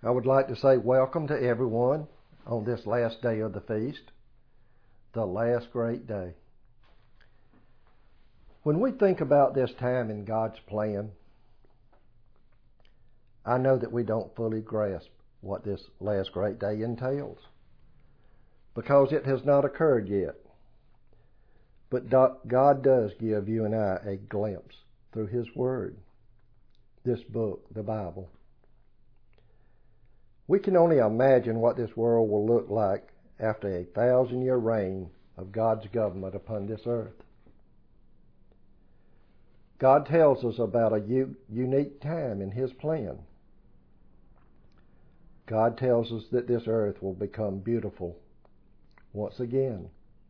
I would like to say welcome to everyone on this last day of the feast, the last great day. When we think about this time in God's plan, I know that we don't fully grasp what this last great day entails because it has not occurred yet. But God does give you and I a glimpse through His Word, this book, the Bible. We can only imagine what this world will look like after a 1,000-year reign of God's government upon this earth. God tells us about a unique time in His plan. God tells us that this earth will become beautiful once again,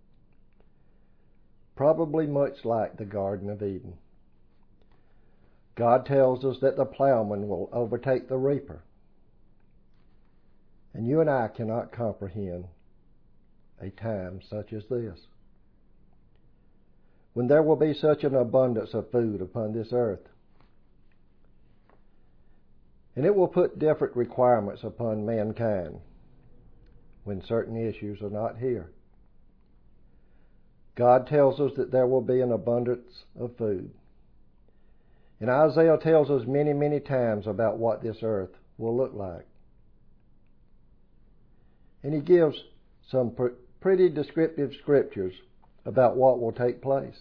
probably much like the Garden of Eden. God tells us that the plowman will overtake the reaper. And you and I cannot comprehend a time such as this, when there will be such an abundance of food upon this earth. And it will put different requirements upon mankind when certain issues are not here. God tells us that there will be an abundance of food. And Isaiah tells us many, many times about what this earth will look like. And he gives some pretty descriptive scriptures about what will take place,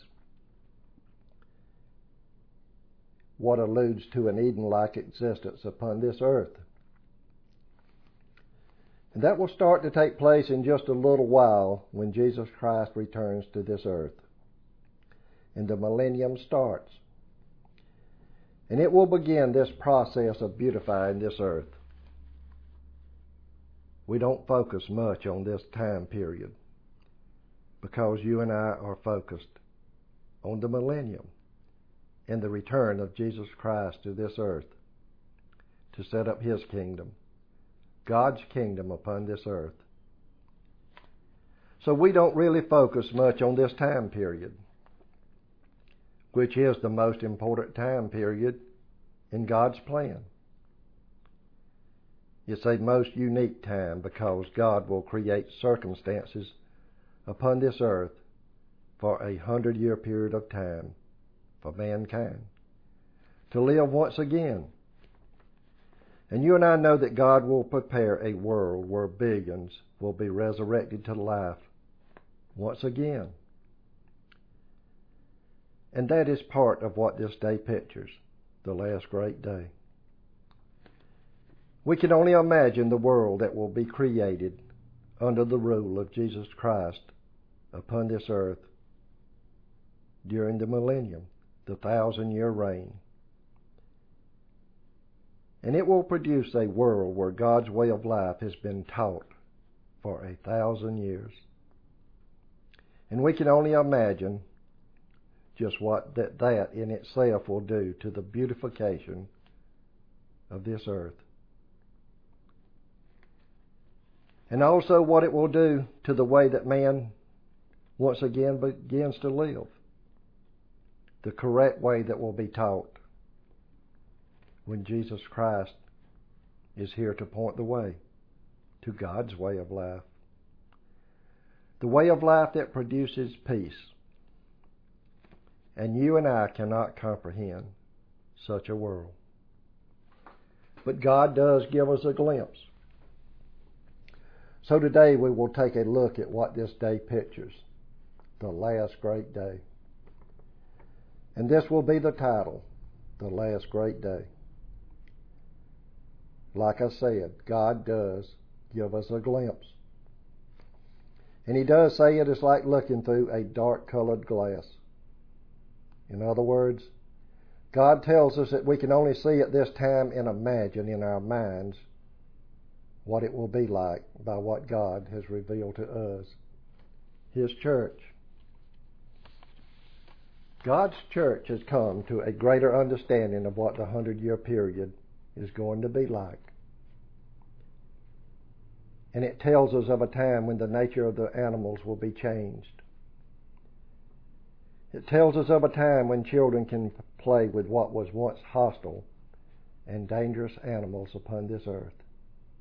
what alludes to an Eden-like existence upon this earth. And that will start to take place in just a little while when Jesus Christ returns to this earth and the millennium starts. And it will begin this process of beautifying this earth. We don't focus much on this time period because you and I are focused on the millennium and the return of Jesus Christ to this earth to set up His kingdom, God's kingdom upon this earth. So we don't really focus much on this time period, which is the most important time period in God's plan. It's a most unique time because God will create circumstances upon this earth for 100-year period of time for mankind to live once again. And you and I know that God will prepare a world where billions will be resurrected to life once again. And that is part of what this day pictures, the last great day. We can only imagine the world that will be created under the rule of Jesus Christ upon this earth during the millennium, the 1,000-year reign. And it will produce a world where God's way of life has been taught for 1,000 years. And we can only imagine just what that in itself will do to the beautification of this earth. And also what it will do to the way that man once again begins to live. The correct way that will be taught when Jesus Christ is here to point the way to God's way of life. The way of life that produces peace. And you and I cannot comprehend such a world. But God does give us a glimpse. So today we will take a look at what this day pictures, the last great day. And this will be the title, the last great day. Like I said, God does give us a glimpse. And He does say it is like looking through a dark-colored glass. In other words, God tells us that we can only see at this time and imagine in our minds what it will be like by what God has revealed to us, His church. God's church has come to a greater understanding of what the 100-year period is going to be like. And it tells us of a time when the nature of the animals will be changed. It tells us of a time when children can play with what was once hostile and dangerous animals upon this earth.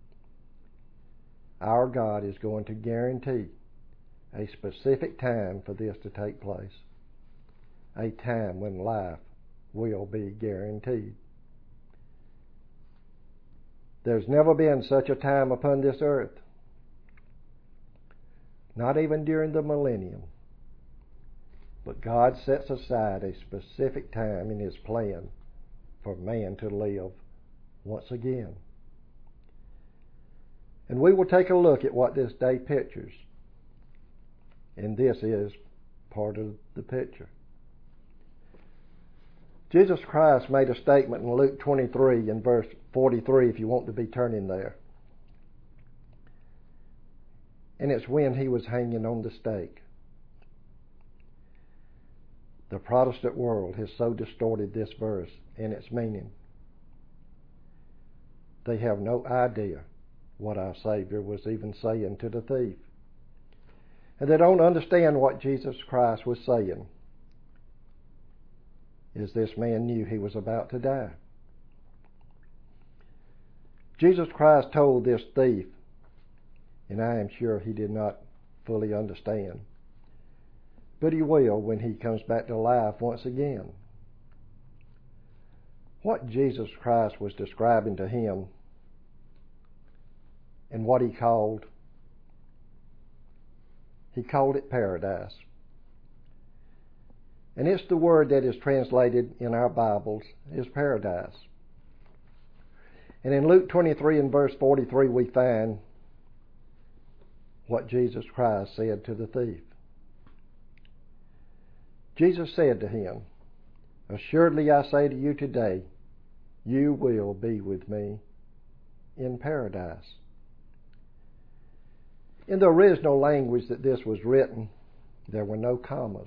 our God is going to guarantee a specific time for this to take place. A time when life will be guaranteed. There's never been such a time upon this earth, not even during the millennium. But God sets aside a specific time in His plan for man to live once again. And we will take a look at what this day pictures. And this is part of the picture. Jesus Christ made a statement in Luke 23 and verse 43, if you want to be turning there. And it's when He was hanging on the stake. The Protestant world has so distorted this verse and its meaning. They have no idea what our Savior was even saying to the thief. And they don't understand what Jesus Christ was saying. Is this man knew he was about to die. Jesus Christ told this thief, and I am sure he did not fully understand, but he will when he comes back to life once again. What Jesus Christ was describing to him and what He called it paradise. And it's the word that is translated in our Bibles as paradise. And in Luke 23 and verse 43 we find what Jesus Christ said to the thief. Jesus said to him, "Assuredly I say to you today, you will be with me in paradise." In the original language that this was written, there were no commas.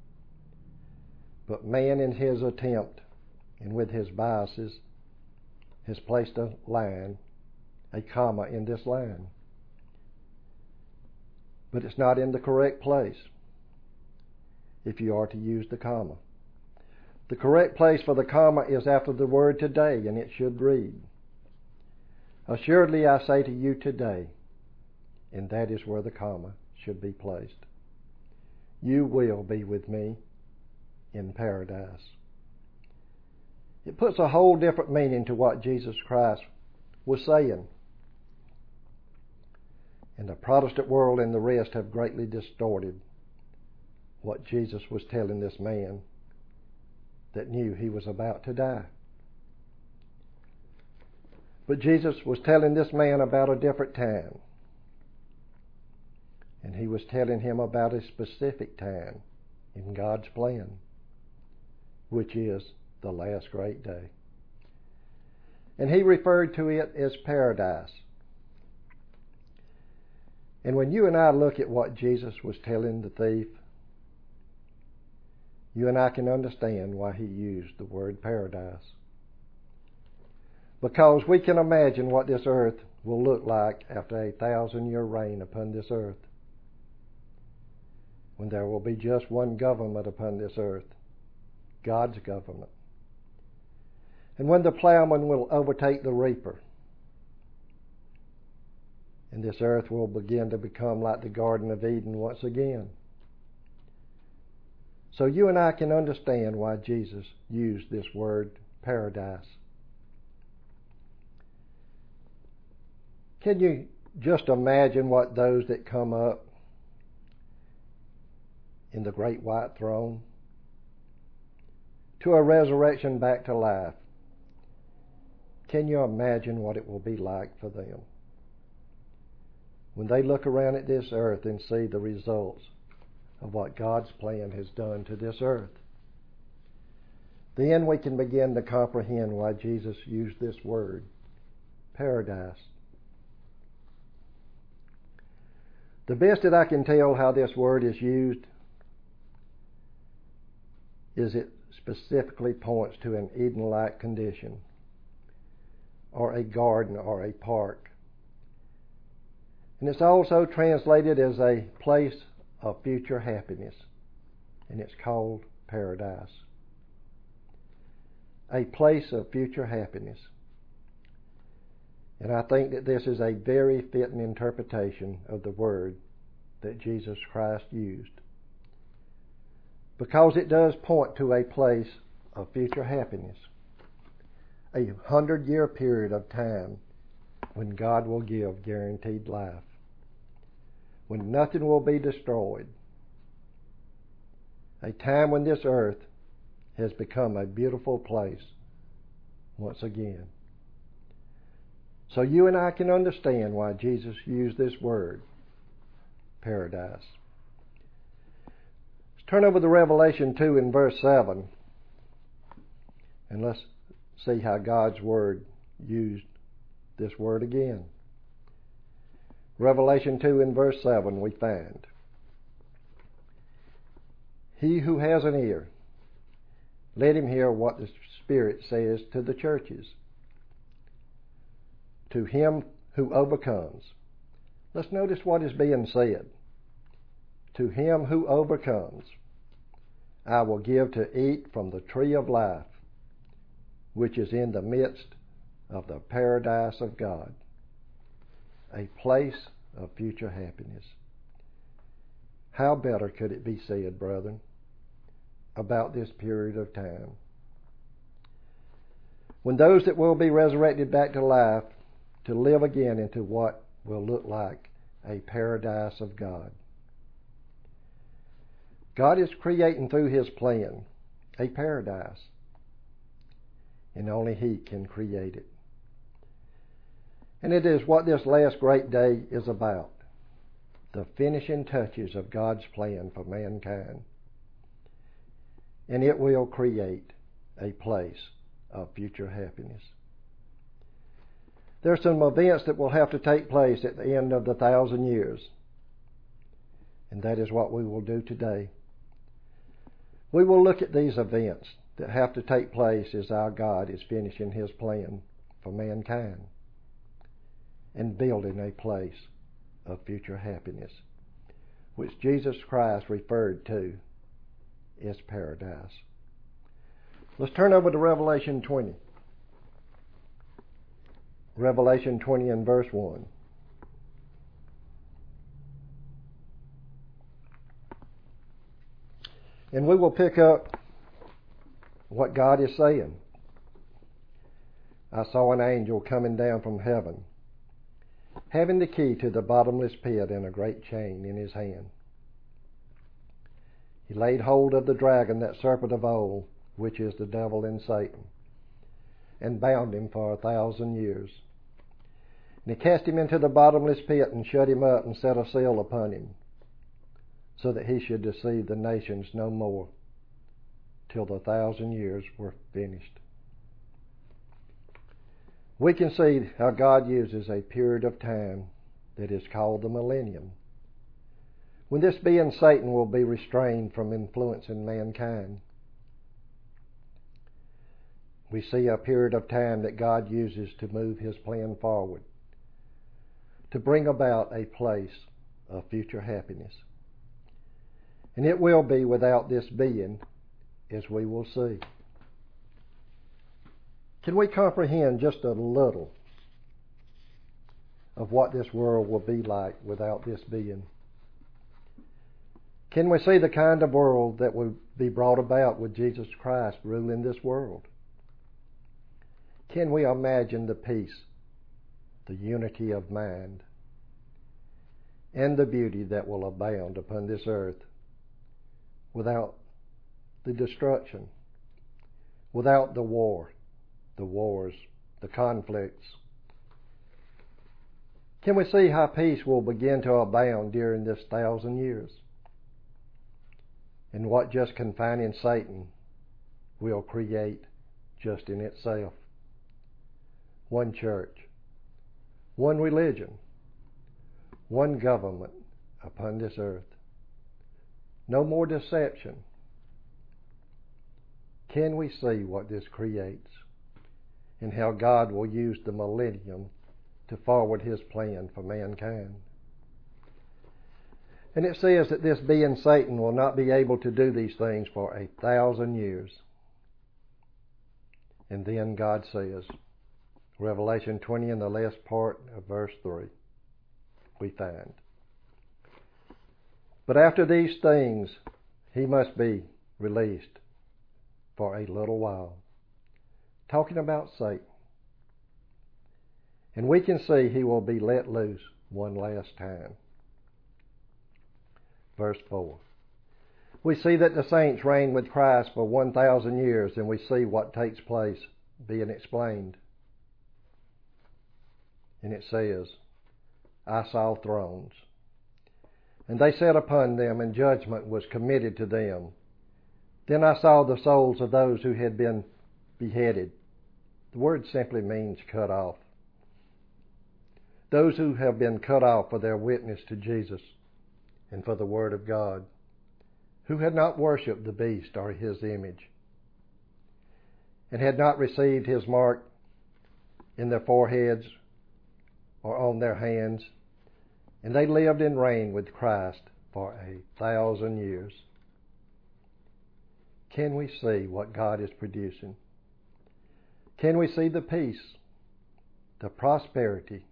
But man, in his attempt and with his biases, has placed a comma in this line. But it's not in the correct place if you are to use the comma. The correct place for the comma is after the word today, and it should read, "Assuredly I say to you today," and that is where the comma should be placed. "You will be with me in paradise." It puts a whole different meaning to what Jesus Christ was saying. And the Protestant world and the rest have greatly distorted what Jesus was telling this man that knew he was about to die. But Jesus was telling this man about a different time. And He was telling him about a specific time in God's plan, which is the last great day. And He referred to it as paradise. And when you and I look at what Jesus was telling the thief, you and I can understand why He used the word paradise. Because we can imagine what this earth will look like after 1,000-year reign upon this earth, when there will be just one government upon this earth, God's government. And when the plowman will overtake the reaper, and this earth will begin to become like the Garden of Eden once again. So you and I can understand why Jesus used this word paradise. Can you just imagine what those that come up in the great white throne to a resurrection back to life? Can you imagine what it will be like for them when they look around at this earth and see the results of what God's plan has done to this earth? Then we can begin to comprehend why Jesus used this word, paradise. The best that I can tell how this word is used is it specifically points to an Eden-like condition, or a garden, or a park. And it's also translated as a place of future happiness, and it's called paradise. A place of future happiness. And And I think that this is a very fitting interpretation of the word that Jesus Christ used, because it does point to a place of future happiness, a 100-year period of time when God will give guaranteed life, when nothing will be destroyed, a time when this earth has become a beautiful place once again. So you and I can understand why Jesus used this word, paradise. Let's turn over to Revelation 2 in verse 7, and let's see how God's word used this word again. Revelation 2 in verse 7 we find, "He who has an ear, let him hear what the Spirit says to the churches. To him who overcomes." Let's notice what is being said. "To him who overcomes, I will give to eat from the tree of life, which is in the midst of the paradise of God." A place of future happiness. How better could it be said, brethren, about this period of time? When those that will be resurrected back to life, to live again into what will look like a paradise of God. God is creating through His plan a paradise, and only He can create it. And it is what this last great day is about, the finishing touches of God's plan for mankind. And it will create a place of future happiness. There are some events that will have to take place at the end of the 1,000 years. And that is what we will do today. We will look at these events that have to take place as our God is finishing His plan for mankind and building a place of future happiness, which Jesus Christ referred to as paradise. Let's turn over to Revelation 20. Revelation 20 and verse 1. And we will pick up what God is saying. "I saw an angel coming down from heaven, having the key to the bottomless pit and a great chain in his hand. He laid hold of the dragon, that serpent of old, which is the devil and Satan, and bound him for 1,000 years. And he cast him into the bottomless pit and shut him up and set a seal upon him, so that he should deceive the nations no more, till the 1,000 years were finished." We can see how God uses a period of time that is called the millennium, when this being Satan will be restrained from influencing mankind. We see a period of time that God uses to move His plan forward, to bring about a place of future happiness. And it will be without this being, as we will see. Can we comprehend just a little of what this world will be like without this being? Can we see the kind of world that will be brought about with Jesus Christ ruling this world? Can we imagine the peace, the unity of mind, and the beauty that will abound upon this earth without the destruction, without the wars, the conflicts? Can we see how peace will begin to abound during this 1,000 years? And what just confining Satan will create just in itself? One church, one religion, one government upon this earth. No more deception. Can we see what this creates, and how God will use the millennium to forward His plan for mankind? And it says that this being Satan will not be able to do these things for 1,000 years. And then God says, Revelation 20 in the last part of verse 3, we find. But after these things, he must be released for a little while. Talking about Satan. And we can see he will be let loose one last time. Verse 4. We see that the saints reign with Christ for 1,000 years, and we see what takes place being explained. And it says, I saw thrones, and they sat upon them, and judgment was committed to them. Then I saw the souls of those who had been beheaded. The word simply means cut off. Those who have been cut off for their witness to Jesus and for the Word of God, who had not worshipped the beast or his image, and had not received his mark in their foreheads or on their hands, and they lived and reigned with Christ for 1,000 years. Can we see what God is producing? Can we see the peace, the prosperity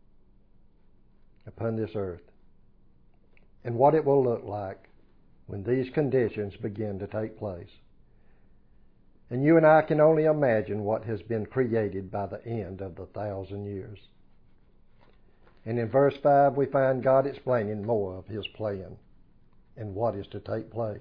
upon this earth, and what it will look like when these conditions begin to take place? And you and I can only imagine what has been created by the end of the 1,000 years. And in verse 5 we find God explaining more of His plan and what is to take place.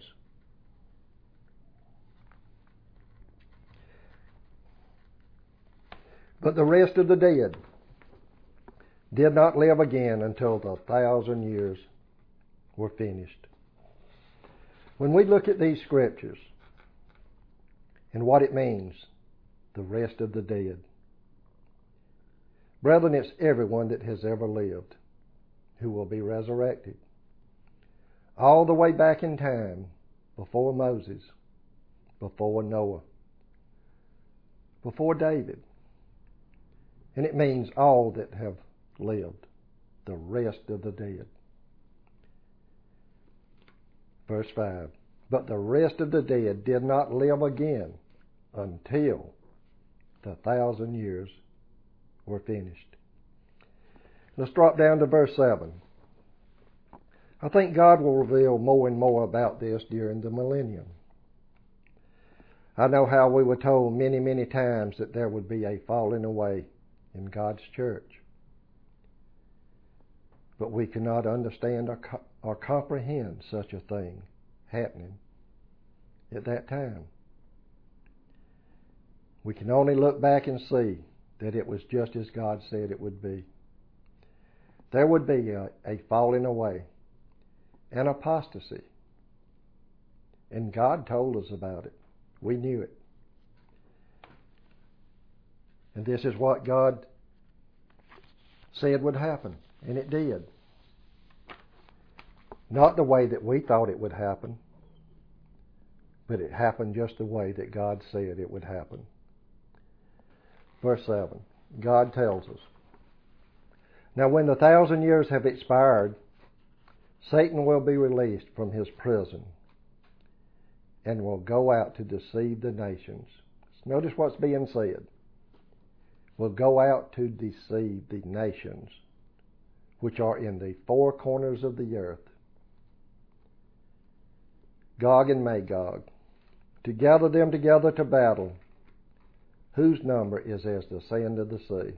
But the rest of the dead did not live again until the 1,000 years were finished. When we look at these scriptures and what it means, the rest of the dead, brethren, it's everyone that has ever lived who will be resurrected. All the way back in time, before Moses, before Noah, before David. And it means all that have lived, the rest of the dead. Verse 5, but the rest of the dead did not live again until the 1,000 years were finished. Let's drop down to verse 7. I think God will reveal more and more about this during the millennium. I know how we were told many, many times that there would be a falling away in God's church. But we cannot understand or comprehend such a thing happening at that time. We can only look back and see that it was just as God said it would be. There would be a falling away, an apostasy. And God told us about it. We knew it. And this is what God said would happen. And it did. Not the way that we thought it would happen, but it happened just the way that God said it would happen. Verse 7, God tells us, now when the 1,000 years have expired, Satan will be released from his prison and will go out to deceive the nations. Notice what's being said. Will go out to deceive the nations which are in the four corners of the earth, Gog and Magog, to gather them together to battle, whose number is as the sand of the sea.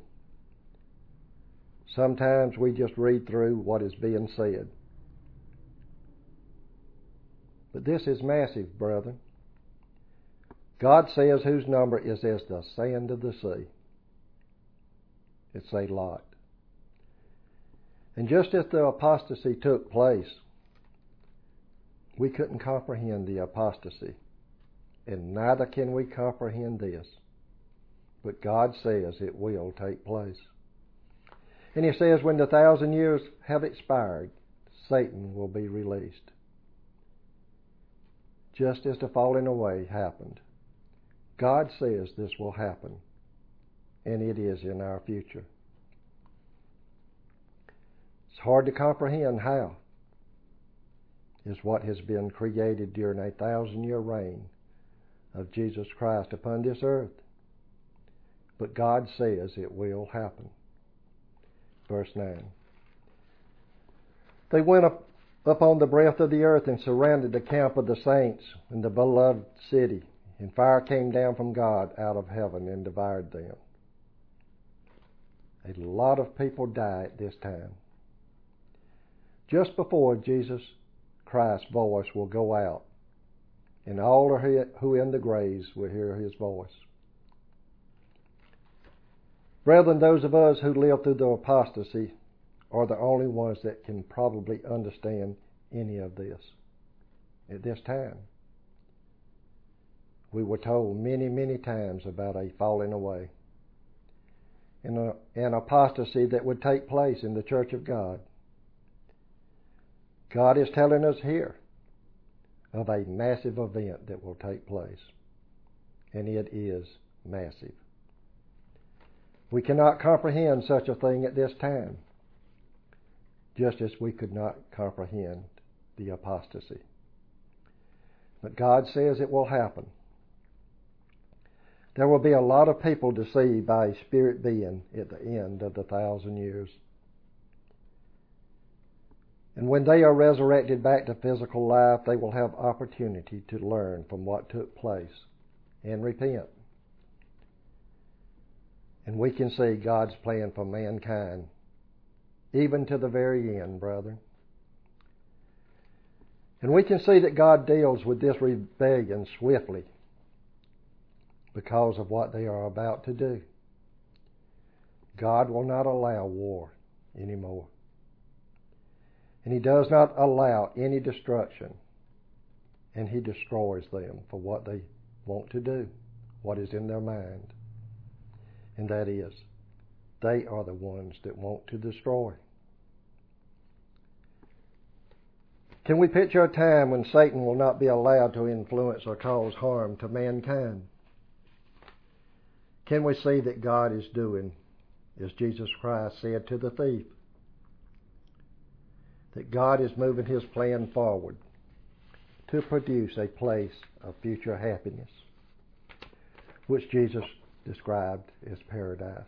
Sometimes we just read through what is being said. But this is massive, brethren. God says whose number is as the sand of the sea. It's a lot. And just as the apostasy took place, we couldn't comprehend the apostasy. And neither can we comprehend this. But God says it will take place. And He says when the 1,000 years have expired, Satan will be released. Just as the falling away happened. God says this will happen. And it is in our future. It's hard to comprehend how. Is what has been created during a 1,000-year reign of Jesus Christ upon this earth. but God says it will happen. Verse 9. They went up on the breadth of the earth and surrounded the camp of the saints in the beloved city, and fire came down from God out of heaven and devoured them. A lot of people die at this time. Just before Jesus Christ's voice will go out, and all who are in the graves will hear his voice. Brethren, those of us who live through the apostasy are the only ones that can probably understand any of this at this time. We were told many, many times about a falling away and an apostasy that would take place in the church of God. God is telling us here of a massive event that will take place, and it is massive. We cannot comprehend such a thing at this time, just as we could not comprehend the apostasy. But God says it will happen. There will be a lot of people deceived by a spirit being at the end of the 1,000 years. And when they are resurrected back to physical life, they will have opportunity to learn from what took place and repent. And we can see God's plan for mankind, even to the very end, brethren. And we can see that God deals with this rebellion swiftly because of what they are about to do. God will not allow war anymore. And He does not allow any destruction. And He destroys them for what they want to do, what is in their mind. And that is, they are the ones that want to destroy. Can we picture a time when Satan will not be allowed to influence or cause harm to mankind? Can we see that God is doing, as Jesus Christ said to the thief, that God is moving His plan forward to produce a place of future happiness, which Jesus described as paradise,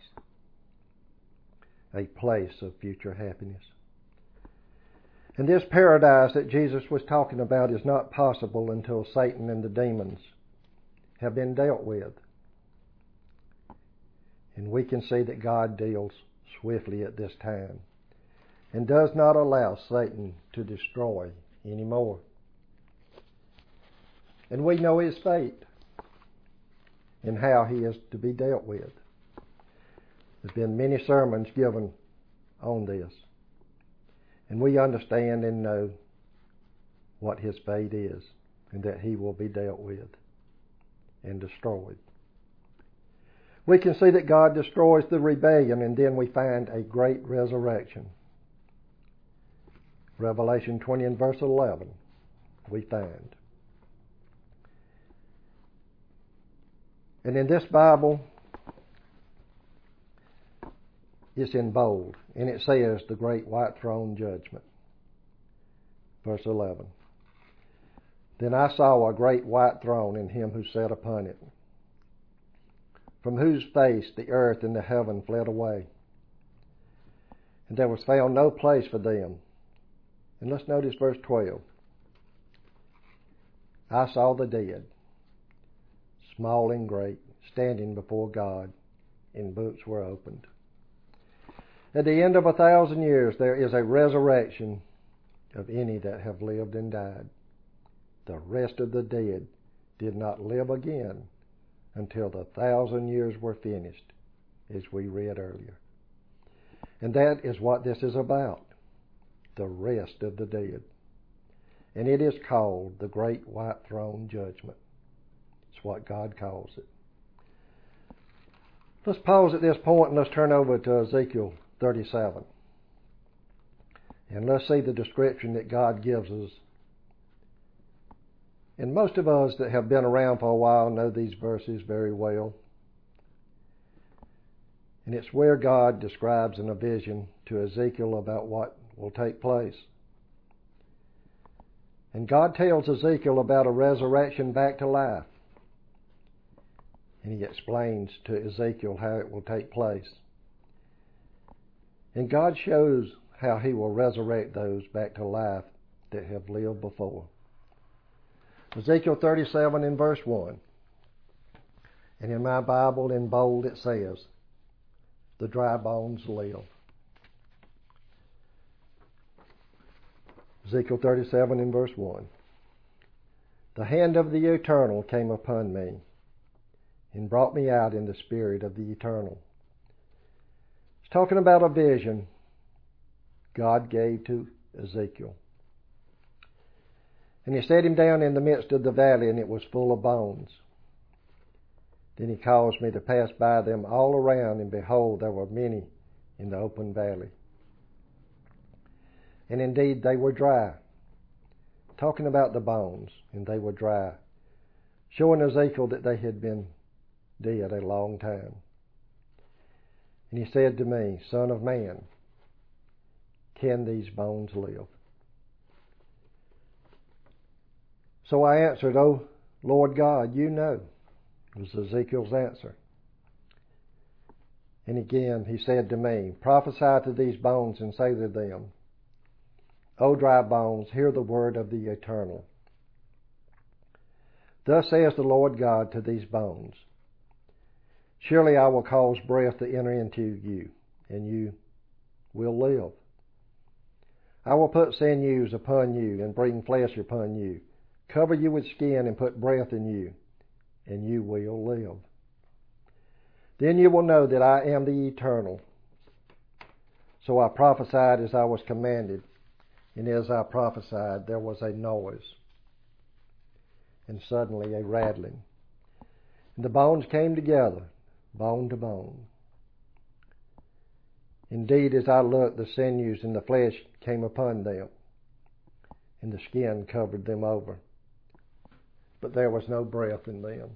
a place of future happiness. And this paradise that Jesus was talking about is not possible until Satan and the demons have been dealt with. And we can see that God deals swiftly at this time and does not allow Satan to destroy anymore. And we know his fate and how he is to be dealt with. There's been many sermons given on this. And we understand and know what his fate is, and that he will be dealt with and destroyed. We can see that God destroys the rebellion, and then we find a great resurrection. Revelation 20 and verse 11, we find. And in this Bible, it's in bold, and it says the great white throne judgment. Verse 11. Then I saw a great white throne and him who sat upon it, from whose face the earth and the heaven fled away, and there was found no place for them. And let's notice verse 12. I saw the dead, small and great, standing before God, and books were opened. At the end of 1,000 years, there is a resurrection of any that have lived and died. The rest of the dead did not live again until the 1,000 years were finished, as we read earlier. And that is what this is about, the rest of the dead. And it is called the Great White Throne Judgment. It's what God calls it. Let's pause at this point and let's turn over to Ezekiel 37. And let's see the description that God gives us. And most of us that have been around for a while know these verses very well. And it's where God describes in a vision to Ezekiel about what will take place. And God tells Ezekiel about a resurrection back to life. And he explains to Ezekiel how it will take place. And God shows how he will resurrect those back to life that have lived before. Ezekiel 37 in verse 1. And in my Bible in bold it says, the dry bones live. Ezekiel 37 in verse 1. The hand of the Eternal came upon me and brought me out in the spirit of the Eternal. It's talking about a vision God gave to Ezekiel. And he set him down in the midst of the valley, and it was full of bones. Then he caused me to pass by them all around, and behold, there were many in the open valley. And indeed they were dry. Talking about the bones, and they were dry, showing Ezekiel that they had been dead a long time. And he said to me, Son of man, can these bones live? So I answered, O Lord God, you know, was Ezekiel's answer. And again he said to me, prophesy to these bones and say to them, O dry bones, hear the word of the Eternal. Thus says the Lord God to these bones, surely I will cause breath to enter into you, and you will live. I will put sinews upon you and bring flesh upon you, cover you with skin and put breath in you, and you will live. Then you will know that I am the Eternal. So I prophesied as I was commanded, and as I prophesied there was a noise, and suddenly a rattling. And the bones came together, bone to bone. Indeed, as I looked, the sinews and the flesh came upon them, and the skin covered them over. But there was no breath in them.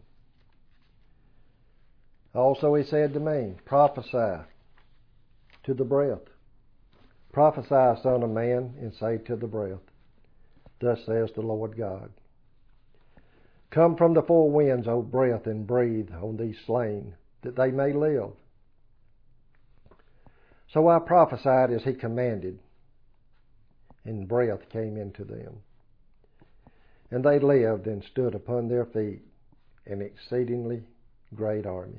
Also he said to me, prophesy to the breath. Prophesy, Son of man, and say to the breath, thus says the Lord God. Come from the four winds, O breath, and breathe on these slain, that they may live. So I prophesied as he commanded, and breath came into them. And they lived and stood upon their feet, an exceedingly great army.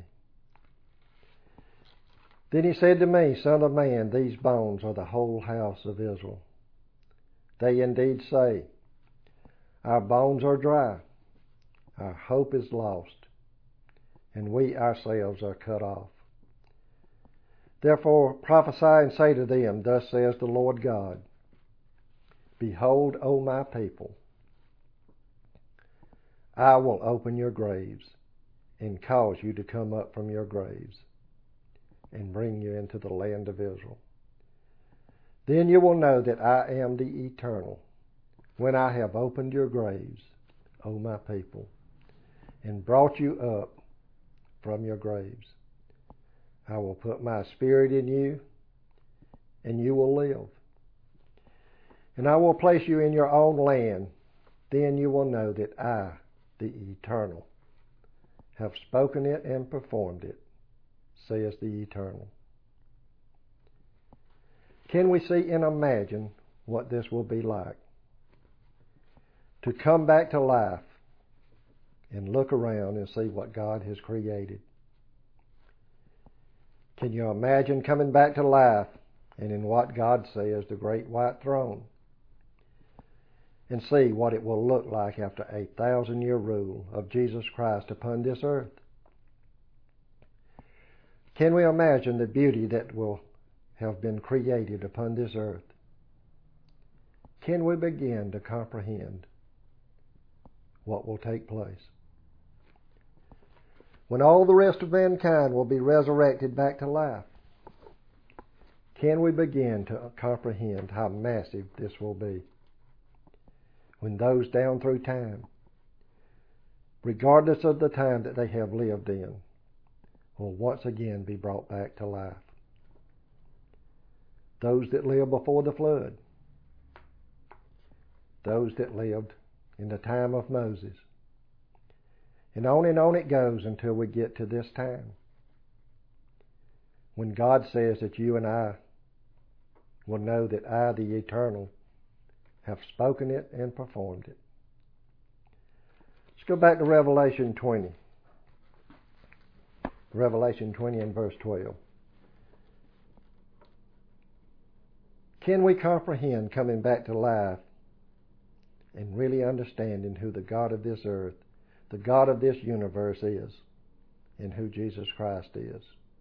Then he said to me, Son of man, these bones are the whole house of Israel. They indeed say, our bones are dry, our hope is lost, and we ourselves are cut off. Therefore prophesy and say to them, thus says the Lord God, behold, O my people, I will open your graves and cause you to come up from your graves and bring you into the land of Israel. Then you will know that I am the Eternal, when I have opened your graves, O my people, and brought you up from your graves. I will put my spirit in you, and you will live. And I will place you in your own land. Then you will know that I, the Eternal, have spoken it and performed it, says the Eternal. Can we see and imagine what this will be like? To come back to life and look around and see what God has created. Can you imagine coming back to life and in what God says, the great white throne, and see what it will look like after a 1,000-year rule of Jesus Christ upon this earth? Can we imagine the beauty that will have been created upon this earth? Can we begin to comprehend what will take place? When all the rest of mankind will be resurrected back to life, can we begin to comprehend how massive this will be? When those down through time, regardless of the time that they have lived in, will once again be brought back to life. Those that lived before the flood, those that lived in the time of Moses, And on it goes until we get to this time, when God says that you and I will know that I, the Eternal, have spoken it and performed it. Let's go back to Revelation 20. Revelation 20 and verse 12. Can we comprehend coming back to life and really understanding who the God of this earth, the God of this universe is, and who Jesus Christ is?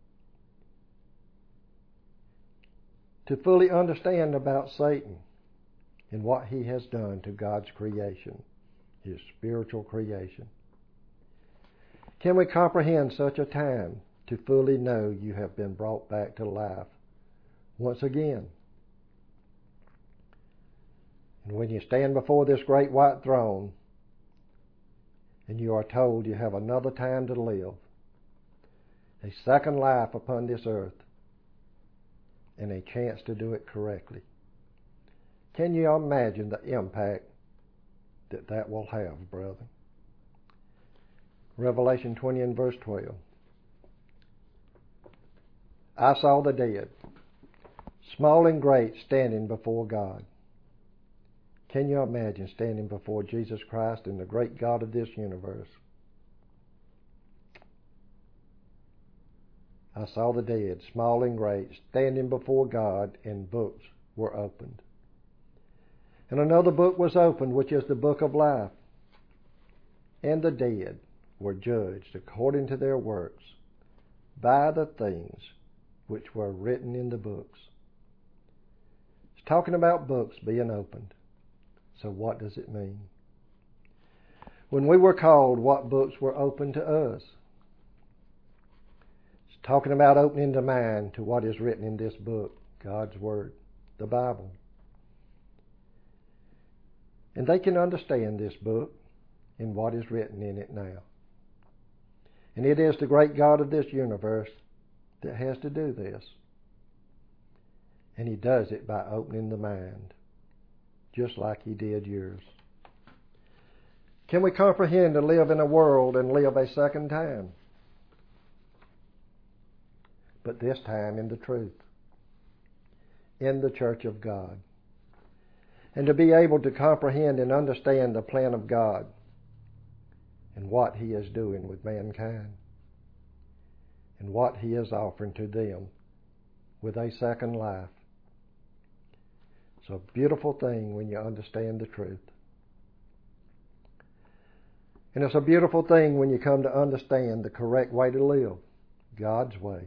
To fully understand about Satan and what he has done to God's creation, his spiritual creation. Can we comprehend such a time to fully know you have been brought back to life once again? And when you stand before this great white throne and you are told you have another time to live, a second life upon this earth, and a chance to do it correctly, can you imagine the impact that that will have, brother? Revelation 20 and verse 12. I saw the dead, small and great, standing before God. Can you imagine standing before Jesus Christ and the great God of this universe? I saw the dead, small and great, standing before God, and books were opened. And another book was opened, which is the book of life. And the dead were judged according to their works by the things which were written in the books. It's talking about books being opened. So what does it mean? When we were called, what books were opened to us? It's talking about opening the mind to what is written in this book, God's Word, the Bible. And they can understand this book and what is written in it now. And it is the great God of this universe that has to do this. And He does it by opening the mind, just like He did yours. Can we comprehend to live in a world and live a second time? But this time in the truth, in the church of God. And to be able to comprehend and understand the plan of God and what He is doing with mankind and what He is offering to them with a second life. It's a beautiful thing when you understand the truth. And it's a beautiful thing when you come to understand the correct way to live, God's way.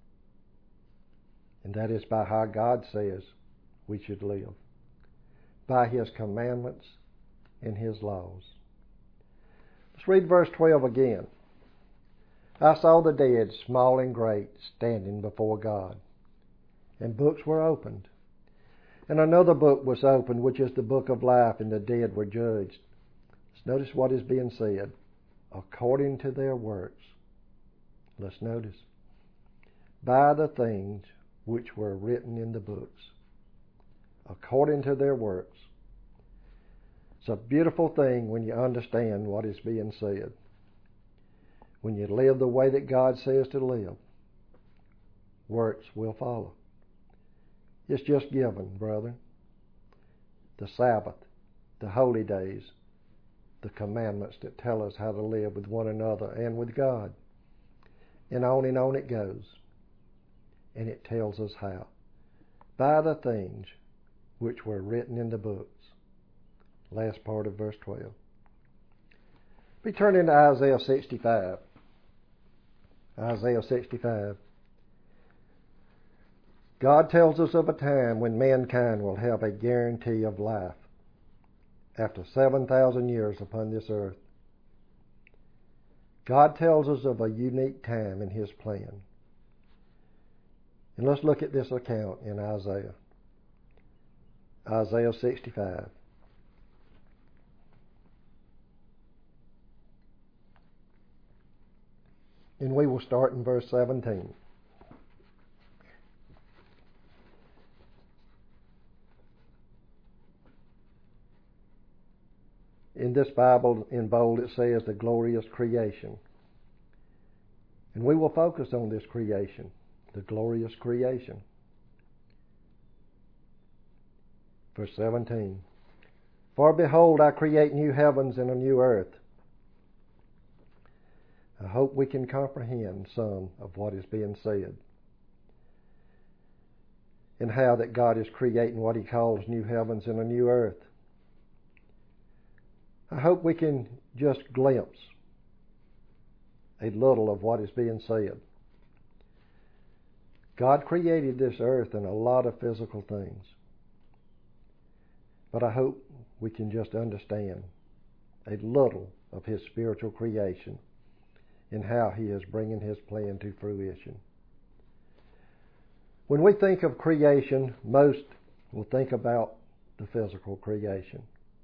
And that is by how God says we should live, by His commandments and His laws. Let's read verse 12 again. I saw the dead, small and great, standing before God, and books were opened. And another book was opened, which is the book of life, and the dead were judged. Let's notice what is being said. According to their works. Let's notice. By the things which were written in the books. According to their works. It's a beautiful thing when you understand what is being said. When you live the way that God says to live, works will follow. It's just given, brother. The Sabbath, the holy days, the commandments that tell us how to live with one another and with God. And on it goes. And it tells us how. By the things which were written in the books. Last part of verse 12. We turn into Isaiah 65. Isaiah 65. God tells us of a time when mankind will have a guarantee of life after 7,000 years upon this earth. God tells us of a unique time in His plan. And let's look at this account in Isaiah. Isaiah 65. And we will start in verse 17. In this Bible, in bold, it says the glorious creation. And we will focus on this creation, the glorious creation. Verse 17. For behold, I create new heavens and a new earth. I hope we can comprehend some of what is being said, and how that God is creating what He calls new heavens and a new earth. I hope we can just glimpse a little of what is being said. God created this earth and a lot of physical things, but I hope we can just understand a little of His spiritual creation and how He is bringing His plan to fruition. When we think of creation, most will think about the physical creation.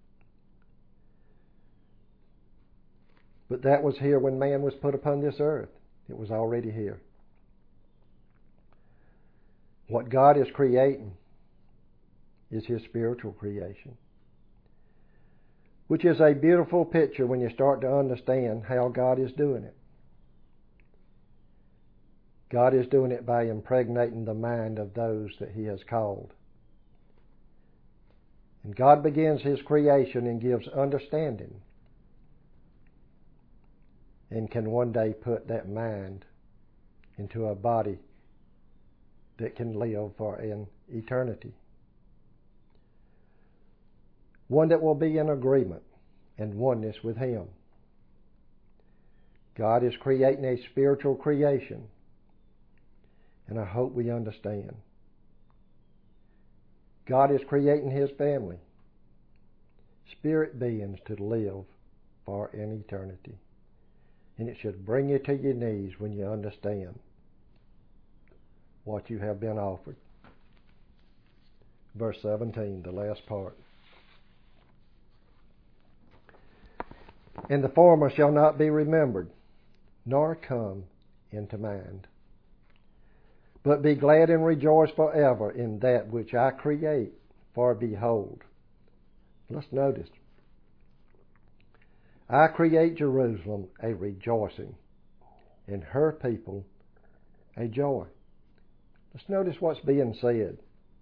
But that was here when man was put upon this earth. It was already here. What God is creating is His spiritual creation, which is a beautiful picture when you start to understand how God is doing it. God is doing it by impregnating the mind of those that He has called. And God begins His creation and gives understanding, and can one day put that mind into a body that can live for an eternity. One that will be in agreement and oneness with Him. God is creating a spiritual creation, and I hope we understand. God is creating His family, spirit beings to live for an eternity. And it should bring you to your knees when you understand what you have been offered. Verse 17, the last part. And the former shall not be remembered, nor come into mind. But be glad and rejoice forever in that which I create, for behold. Let's notice. I create Jerusalem a rejoicing, and her people a joy. Let's notice what's being said.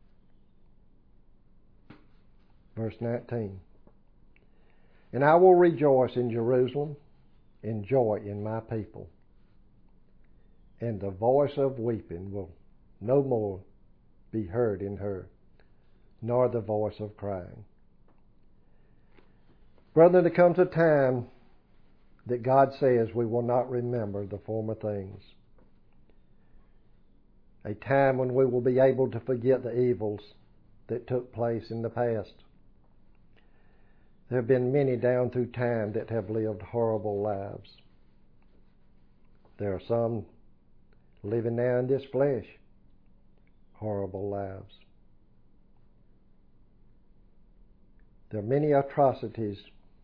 Verse 19. And I will rejoice in Jerusalem, and joy in my people. And the voice of weeping will no more be heard in her, nor the voice of crying. Brethren, there comes a time that God says we will not remember the former things. A time when we will be able to forget the evils that took place in the past. There have been many down through time that have lived horrible lives. There are some living now in this flesh, horrible lives. There are many atrocities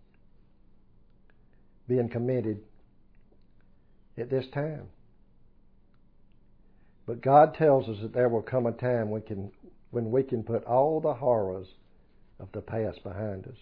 being committed at this time. But God tells us that there will come a time when we can put all the horrors of the past behind us.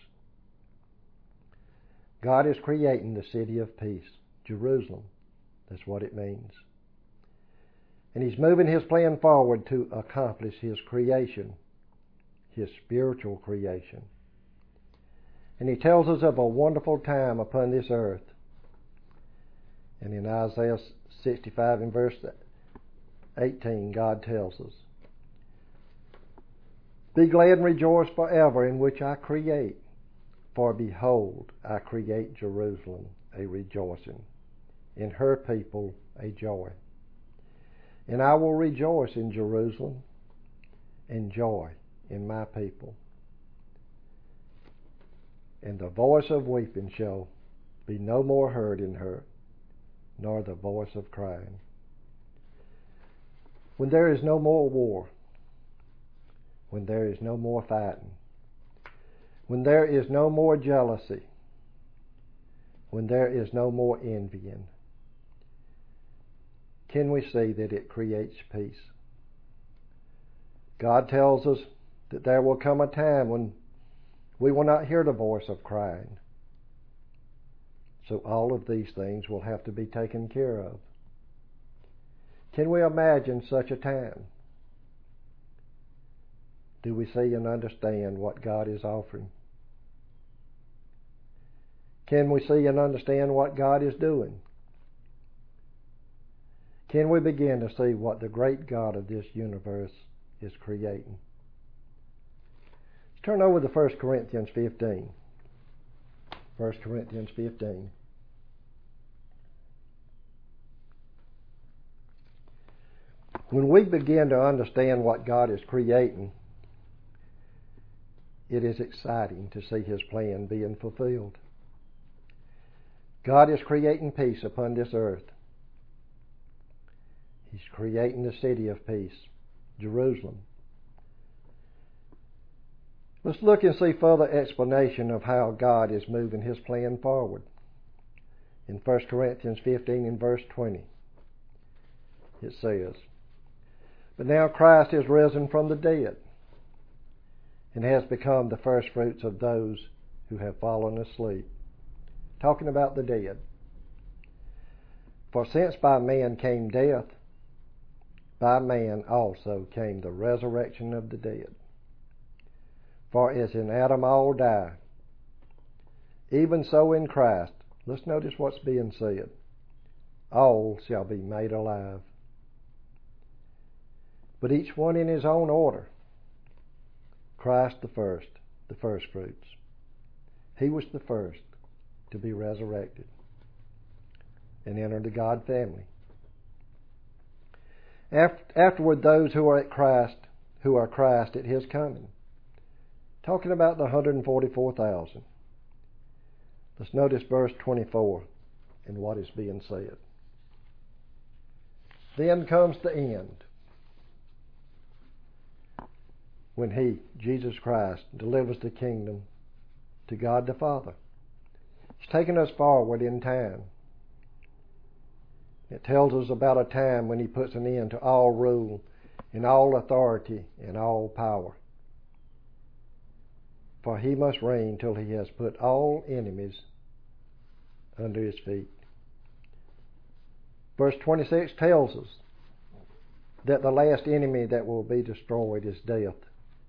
God is creating the city of peace, Jerusalem. That's what it means. And He's moving His plan forward to accomplish His creation, His spiritual creation. And He tells us of a wonderful time upon this earth. And in Isaiah 65 and verse 18, God tells us, Be glad and rejoice forever in which I create. For behold, I create Jerusalem a rejoicing, in her people a joy. And I will rejoice in Jerusalem, and joy in my people. And the voice of weeping shall be no more heard in her, nor the voice of crying. When there is no more war, when there is no more fighting, when there is no more jealousy, when there is no more envying, can we see that it creates peace? God tells us that there will come a time when we will not hear the voice of crying, So all of these things will have to be taken care of. Can we imagine such a time? Do we see and understand what God is offering? Can we see and understand what God is doing? Can we begin to see what the great God of this universe is creating? Let's turn over to 1 Corinthians 15. 1 Corinthians 15. When we begin to understand what God is creating, it is exciting to see His plan being fulfilled. God is creating peace upon this earth. He's creating the city of peace, Jerusalem. Let's look and see further explanation of how God is moving His plan forward. In 1 Corinthians 15 and verse 20, it says, "But now Christ is risen from the dead, and has become the firstfruits of those who have fallen asleep." Talking about the dead. "For since by man came death, by man also came the resurrection of the dead. For as in Adam all die, even so in Christ," let's notice what's being said, "all shall be made alive. But each one in his own order. Christ the firstfruits. He was the first to be resurrected and enter the God family. Afterward, those who are Christ at His coming." Talking about the 144,000. Let's notice verse 24 and what is being said. "Then comes the end, when He, Jesus Christ, delivers the kingdom to God the Father." He's taking us forward in time. It tells us about a time when He puts an end to all rule and all authority and all power. For He must reign till He has put all enemies under His feet. Verse 26 tells us that the last enemy that will be destroyed is death.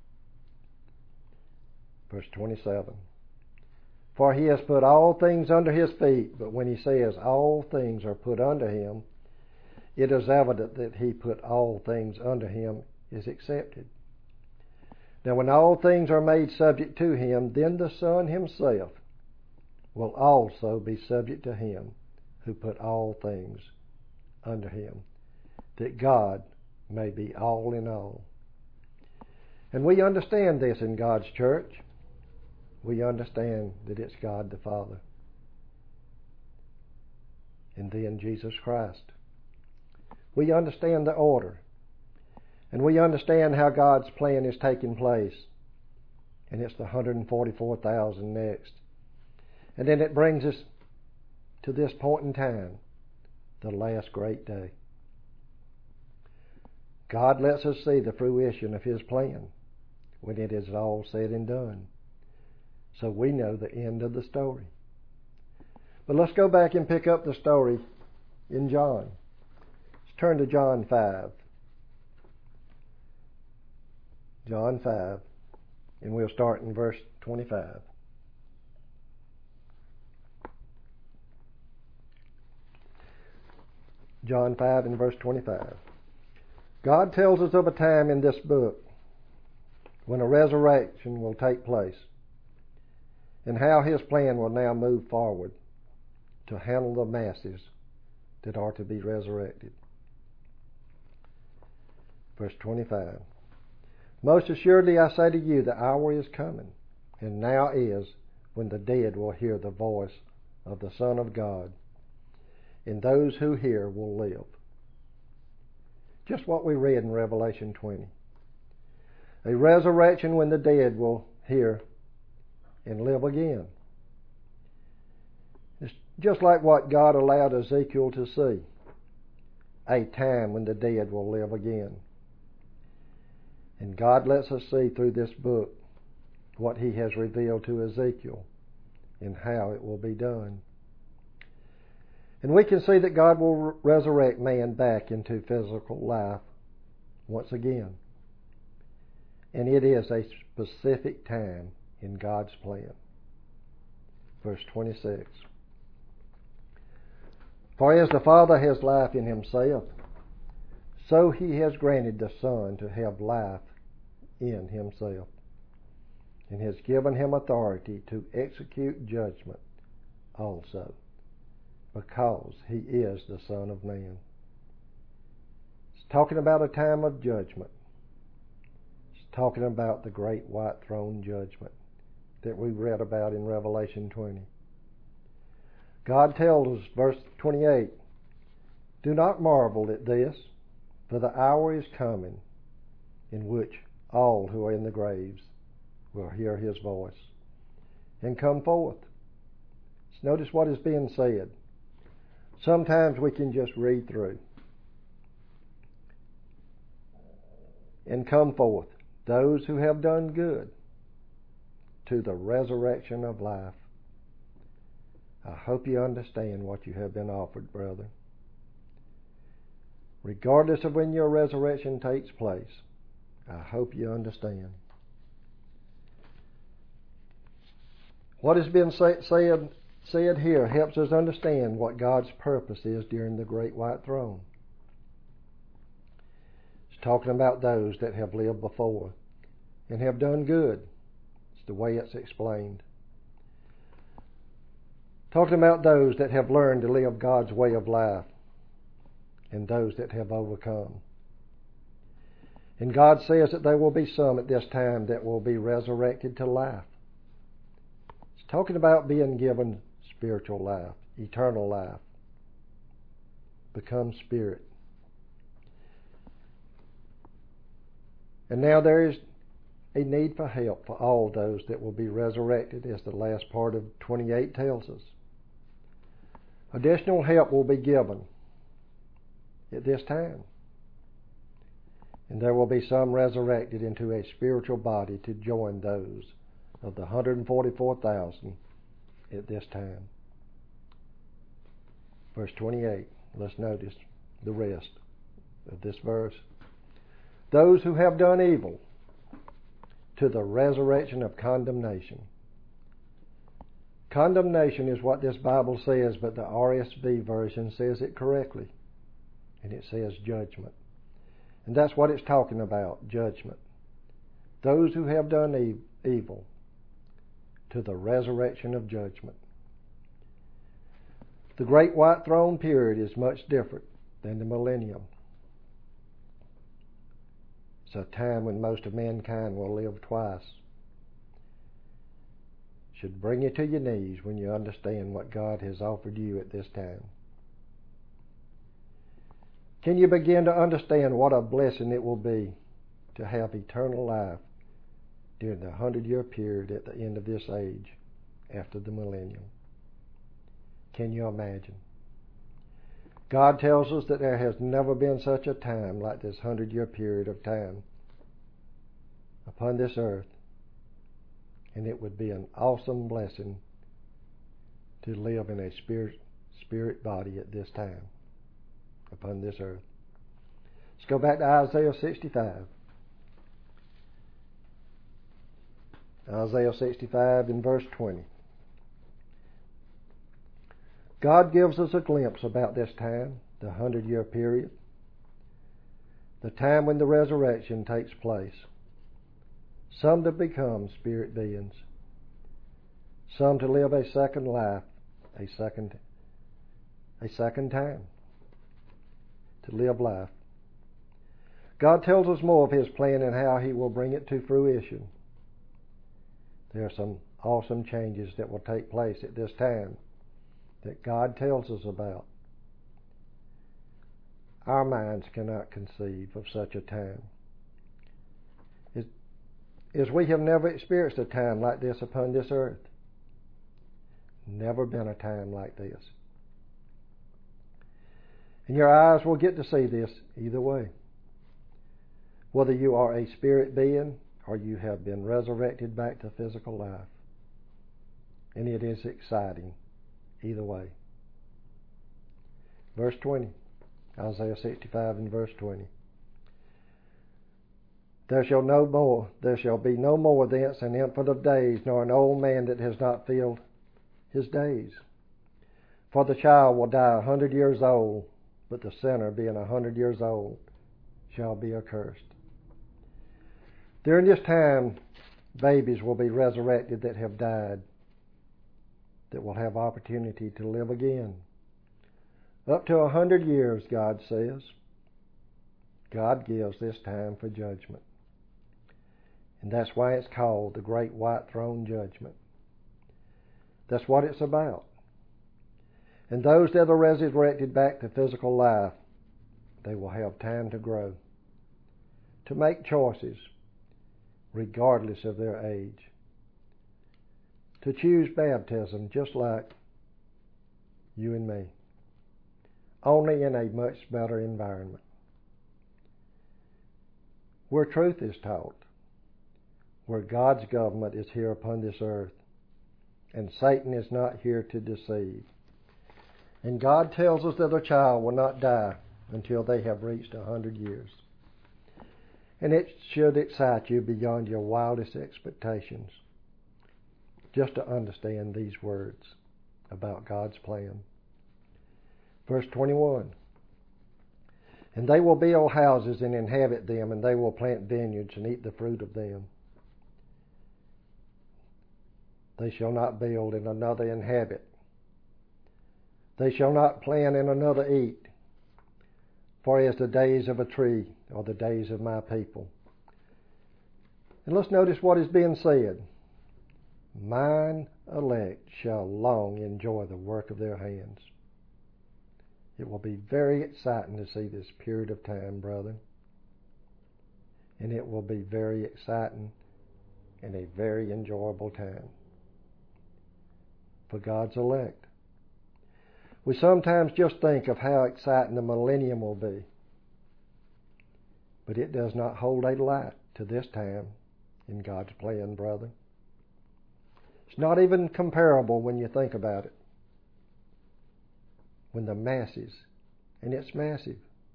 Verse 27. "For He has put all things under His feet," but when He says all things are put under Him, it is evident that He put all things under Him is accepted. Now when all things are made subject to Him, then the Son Himself will also be subject to Him who put all things under Him, that God may be all in all. And we understand this in God's church. We understand that it's God the Father, and then Jesus Christ. We understand the order, and we understand how God's plan is taking place. And it's the 144,000 next. And then it brings us to this point in time, the last great day. God lets us see the fruition of His plan when it is all said and done. So we know the end of the story. But let's go back and pick up the story in John. Let's turn to John 5. John 5, and we'll start in verse 25. John 5 and verse 25. God tells us of a time in this book when a resurrection will take place, and how His plan will now move forward to handle the masses that are to be resurrected. Verse 25. "Most assuredly I say to you, the hour is coming, and now is, when the dead will hear the voice of the Son of God, and those who hear will live." Just what we read in Revelation 20. A resurrection when the dead will hear and live again. It's just like what God allowed Ezekiel to see. A time when the dead will live again. And God lets us see through this book what He has revealed to Ezekiel and how it will be done. And we can see that God will resurrect man back into physical life once again. And it is a specific time in God's plan. Verse 26. For as the Father has life in himself, so he has granted the Son to have life in himself, and has given him authority to execute judgment also, because he is the Son of Man. It's talking about a time of judgment. It's talking about the great white throne judgment that we read about in Revelation 20. God tells us, verse 28, do not marvel at this, for the hour is coming in which all who are in the graves will hear his voice and come forth. So notice what is being said. Sometimes we can just read through. And come forth, those who have done good, to the resurrection of life. I hope you understand what you have been offered, brother. Regardless of when your resurrection takes place, I hope you understand. What has been said here helps us understand what God's purpose is during the great white throne. It's talking about those that have lived before and have done good. It's the way it's explained. Talking about those that have learned to live God's way of life and those that have overcome. And God says that there will be some at this time that will be resurrected to life. It's talking about being given spiritual life, eternal life. Become spirit. And now there is a need for help for all those that will be resurrected, as the last part of 28 tells us. Additional help will be given at this time. And there will be some resurrected into a spiritual body to join those of the 144,000 at this time. Verse 28, let's notice the rest of this verse. Those who have done evil, to the resurrection of condemnation. Condemnation is what this Bible says, but the RSV version says it correctly. And it says judgment. And that's what it's talking about, judgment. Those who have done evil, to the resurrection of judgment. The great white throne period is much different than the millennium. It's a time when most of mankind will live twice. Should bring you to your knees when you understand what God has offered you at this time. Can you begin to understand what a blessing it will be to have eternal life during the 100-year period at the end of this age after the millennium? Can you imagine? God tells us that there has never been such a time like this 100-year period of time upon this earth. And it would be an awesome blessing to live in a spirit body at this time upon this earth. Let's go back to Isaiah 65. Isaiah 65 in verse 20. God gives us a glimpse about this time, the 100-year period, the time when the resurrection takes place. Some to become spirit beings, some to live a second life, a second time, to live life. God tells us more of His plan and how He will bring it to fruition. There are some awesome changes that will take place at this time that God tells us about. Our minds cannot conceive of such a time. As we have never experienced a time like this upon this earth. Never been a time like this. And your eyes will get to see this either way. Whether you are a spirit being or you have been resurrected back to physical life. And it is exciting either way. Verse 20. Isaiah 65 and verse 20. There shall be no more thence an infant of days, nor an old man that has not filled his days. For the child will die 100 years old, but the sinner, being 100 years old, shall be accursed. During this time, babies will be resurrected that have died, that will have opportunity to live again. Up to 100 years, God says. God gives this time for judgment. And that's why it's called the Great White Throne Judgment. That's what it's about. And those that are resurrected back to physical life, they will have time to grow, to make choices regardless of their age, to choose baptism just like you and me, only in a much better environment, where truth is taught, where God's government is here upon this earth, and Satan is not here to deceive. And God tells us that a child will not die until they have reached 100 years. And it should excite you beyond your wildest expectations just to understand these words about God's plan. Verse 21. And they will build houses and inhabit them, and they will plant vineyards and eat the fruit of them. They shall not build and another inhabit. They shall not plant and another eat. For as the days of a tree are the days of my people. And let's notice what is being said. Mine elect shall long enjoy the work of their hands. It will be very exciting to see this period of time, brother. And it will be very exciting and a very enjoyable time for God's elect. We sometimes just think of how exciting the millennium will be. But it does not hold a light to this time in God's plan, brother. It's not even comparable when you think about it. When the masses, and it's massive.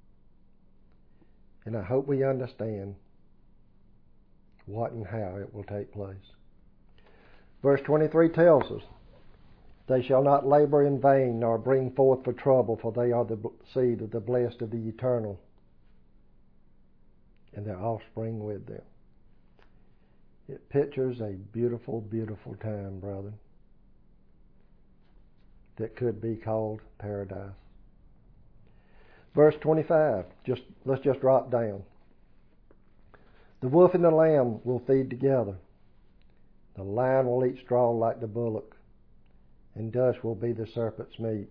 And I hope we understand what and how it will take place. Verse 23 tells us, they shall not labor in vain, nor bring forth for trouble, for they are the seed of the blessed of the Eternal, and their offspring with them. It pictures a beautiful, beautiful time, brother, that could be called paradise. Verse 25, let's just drop down. The wolf and the lamb will feed together. The lion will eat straw like the bullock, and dust will be the serpent's meat.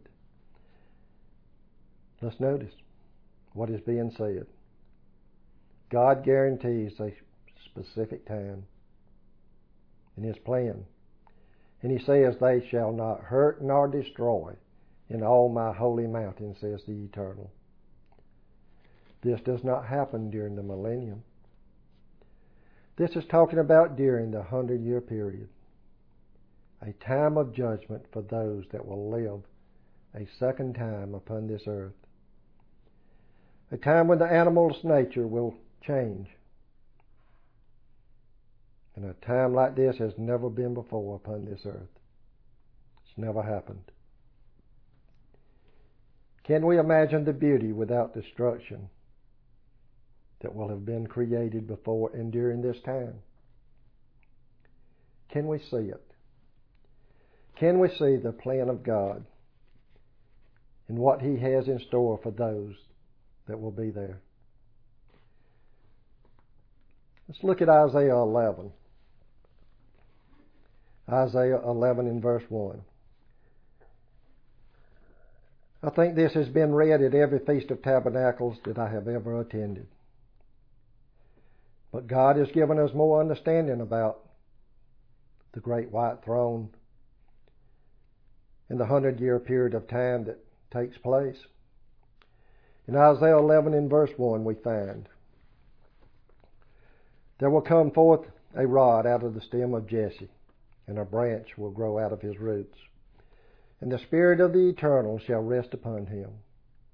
Let's notice what is being said. God guarantees a specific time in His plan. And He says, they shall not hurt nor destroy in all my holy mountain, says the Eternal. This does not happen during the millennium. This is talking about during the 100-year period. A time of judgment for those that will live a second time upon this earth. A time when the animal's nature will change. And a time like this has never been before upon this earth. It's never happened. Can we imagine the beauty without destruction that will have been created before and during this time? Can we see it? Can we see the plan of God and what He has in store for those that will be there? Let's look at Isaiah 11. Isaiah 11 in verse 1. I think this has been read at every Feast of Tabernacles that I have ever attended. But God has given us more understanding about the great white throne in the 100-year period of time that takes place. In Isaiah 11 in verse 1 we find, there will come forth a rod out of the stem of Jesse, and a branch will grow out of his roots. And the Spirit of the Eternal shall rest upon him.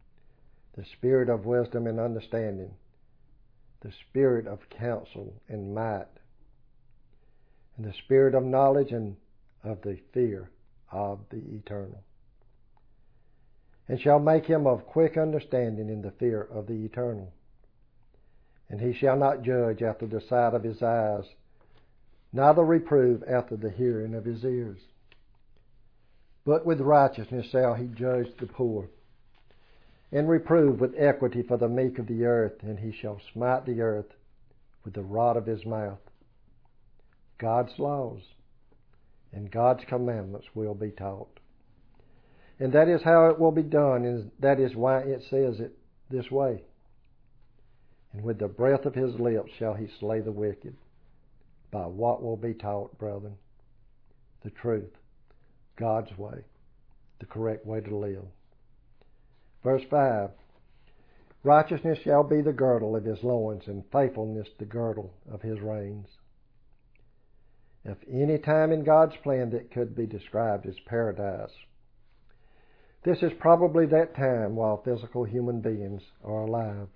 the spirit of wisdom and understanding, the spirit of counsel and might, and the spirit of knowledge and of the fear of the eternal. And shall make him of quick understanding in the fear of the eternal. And he shall not judge after the sight of his eyes, neither reprove after the hearing of his ears. But with righteousness shall he judge the poor, and reprove with equity for the meek of the earth, and he shall smite the earth with the rod of his mouth. God's laws and God's commandments will be taught. And that is how it will be done, and that is why it says it this way. And with the breath of his lips shall he slay the wicked. By what will be taught, brethren? The truth, God's way, the correct way to live. Verse 5, righteousness shall be the girdle of his loins, and faithfulness the girdle of his reins. If any time in God's plan that could be described as paradise, this is probably that time while physical human beings are alive.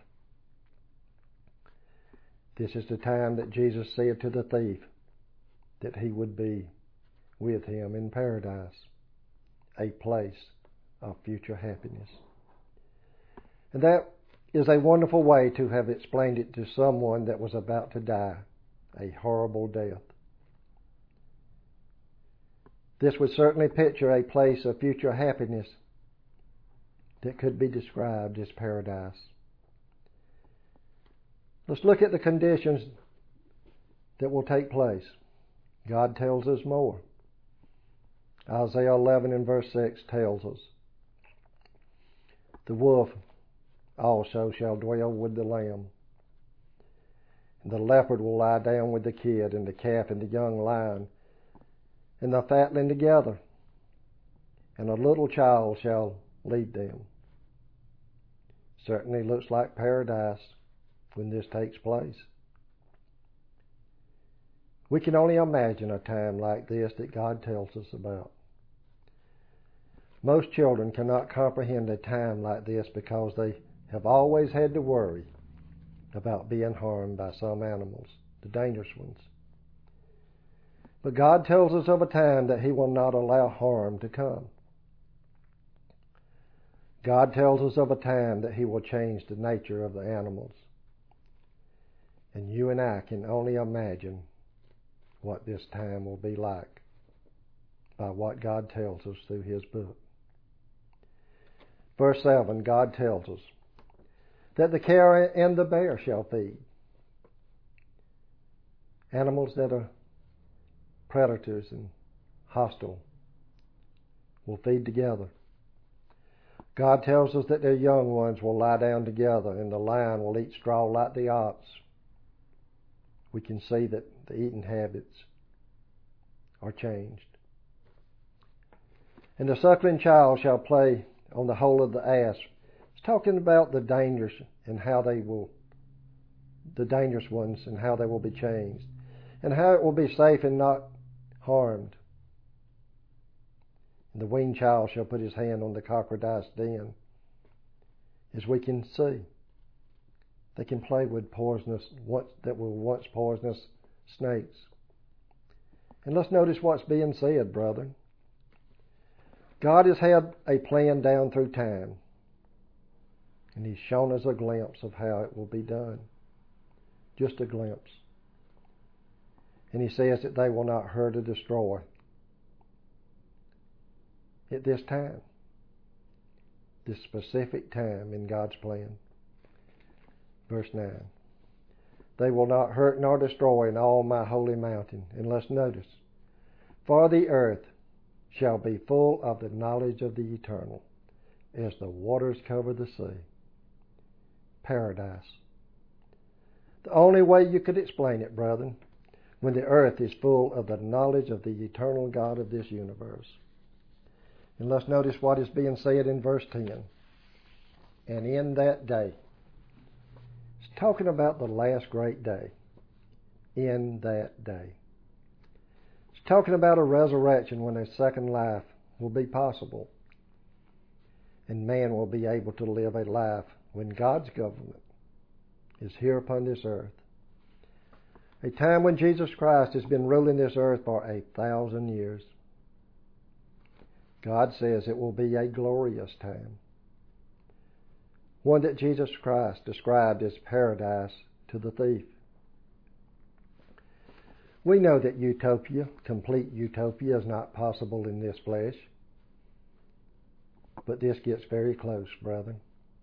This is the time that Jesus said to the thief that he would be with him in paradise, a place of future happiness. And that is a wonderful way to have explained it to someone that was about to die a horrible death. This would certainly picture a place of future happiness that could be described as paradise. Let's look at the conditions that will take place. God tells us more. Isaiah 11 and verse 6 tells us, the wolf also shall dwell with the lamb, and the leopard will lie down with the kid, and the calf and the young lion, and the fatling together, and a little child shall lead them. Certainly looks like paradise when this takes place. We can only imagine a time like this that God tells us about. Most children cannot comprehend a time like this because they have always had to worry about being harmed by some animals, the dangerous ones. But God tells us of a time that He will not allow harm to come. God tells us of a time that He will change the nature of the animals. And you and I can only imagine what this time will be like by what God tells us through His book. Verse 7, God tells us that the cow and the bear shall feed. Animals that are predators and hostile will feed together. God tells us that their young ones will lie down together, and the lion will eat straw like the ox. We can see that the eating habits are changed. And the suckling child shall play on the hole of the ass. It's talking about the dangerous ones and how they will be changed, and how it will be safe and not harmed. And the weaned child shall put his hand on the cockatrice den. As we can see, they can play with that were once poisonous snakes. And let's notice what's being said, brethren. God has had a plan down through time, and He's shown us a glimpse of how it will be done. Just a glimpse. And He says that they will not hurt or destroy at this time, this specific time in God's plan. Verse 9, they will not hurt nor destroy in all my holy mountain. And let's notice, for the earth shall be full of the knowledge of the eternal, as the waters cover the sea. Paradise. The only way you could explain it, brethren, when the earth is full of the knowledge of the eternal God of this universe. And let's notice what is being said in verse 10. And in that day. It's talking about the last great day. In that day. It's talking about a resurrection when a second life will be possible. And man will be able to live a life when God's government is here upon this earth. A time when Jesus Christ has been ruling this earth for 1,000 years. God says it will be a glorious time. One that Jesus Christ described as paradise to the thief. We know that utopia, complete utopia, is not possible in this flesh. But this gets very close, brethren.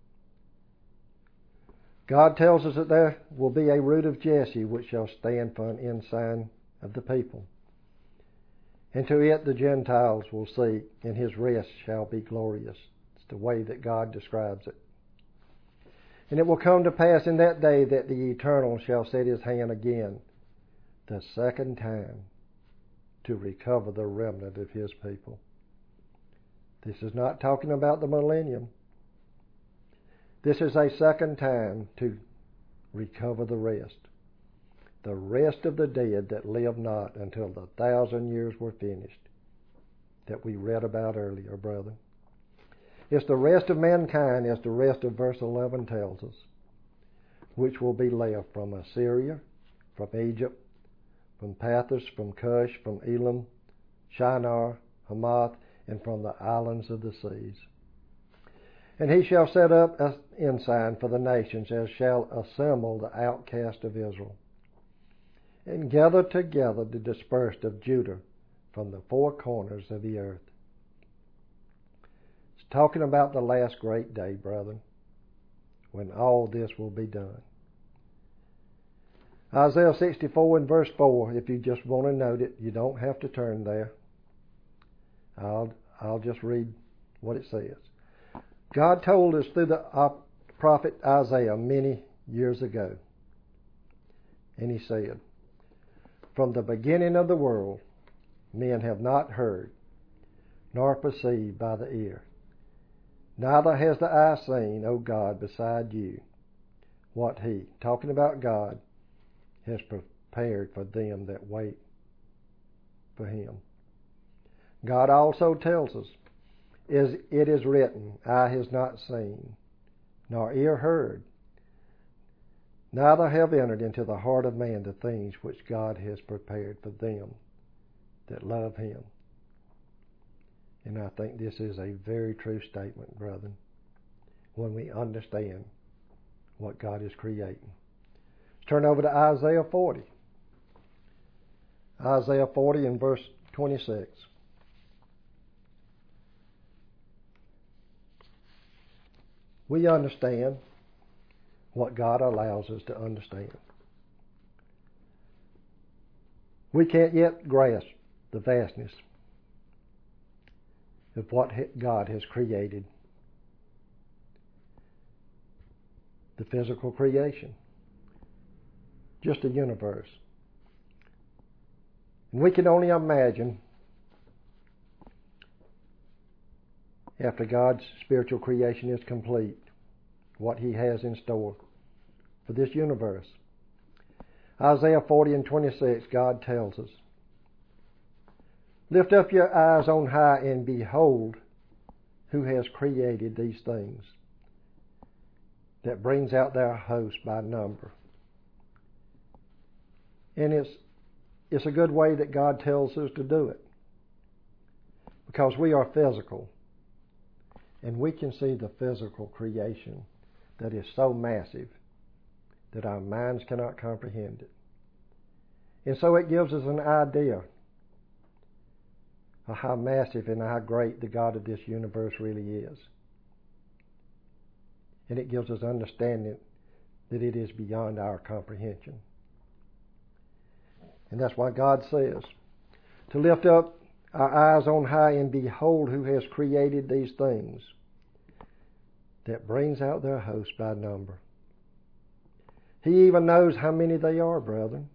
God tells us that there will be a root of Jesse which shall stand for an ensign of the people. And to it the Gentiles will seek, and his rest shall be glorious. It's the way that God describes it. And it will come to pass in that day that the Eternal shall set his hand again, the second time, to recover the remnant of his people. This is not talking about the millennium. This is a second time to recover the rest of the dead that live not until the 1,000 years were finished, that we read about earlier, brother. It's the rest of mankind, as the rest of verse 11 tells us, which will be left from Assyria, from Egypt, from Pathros, from Cush, from Elam, Shinar, Hamath, and from the islands of the seas. And he shall set up an ensign for the nations, as shall assemble the outcast of Israel, and gather together the dispersed of Judah from the four corners of the earth. It's talking about the last great day, brethren, when all this will be done. Isaiah 64 and verse 4, if you just want to note it, you don't have to turn there. I'll just read what it says. God told us through the prophet Isaiah many years ago, and he said, "From the beginning of the world, men have not heard, nor perceived by the ear, neither has the eye seen, O God, beside you, what he," talking about God, "has prepared for them that wait for him." God also tells us, "As it is written, eye has not seen, nor ear heard, neither have entered into the heart of man the things which God has prepared for them that love him." And I think this is a very true statement, brethren, when we understand what God is creating. Let's turn over to Isaiah 40. Isaiah 40 and verse 26. We understand what God allows us to understand. We can't yet grasp the vastness of what God has created. The physical creation. Just a universe. And we can only imagine, after God's spiritual creation is complete, what he has in store for this universe. Isaiah 40 and 26, God tells us, "Lift up your eyes on high and behold who has created these things, that brings out their host by number." And it's a good way that God tells us to do it, because we are physical. And we can see the physical creation that is so massive that our minds cannot comprehend it. And so it gives us an idea of how massive and how great the God of this universe really is. And it gives us understanding that it is beyond our comprehension. And that's why God says to lift up our eyes on high and behold who has created these things, that brings out their host by number. He even knows how many they are, brethren.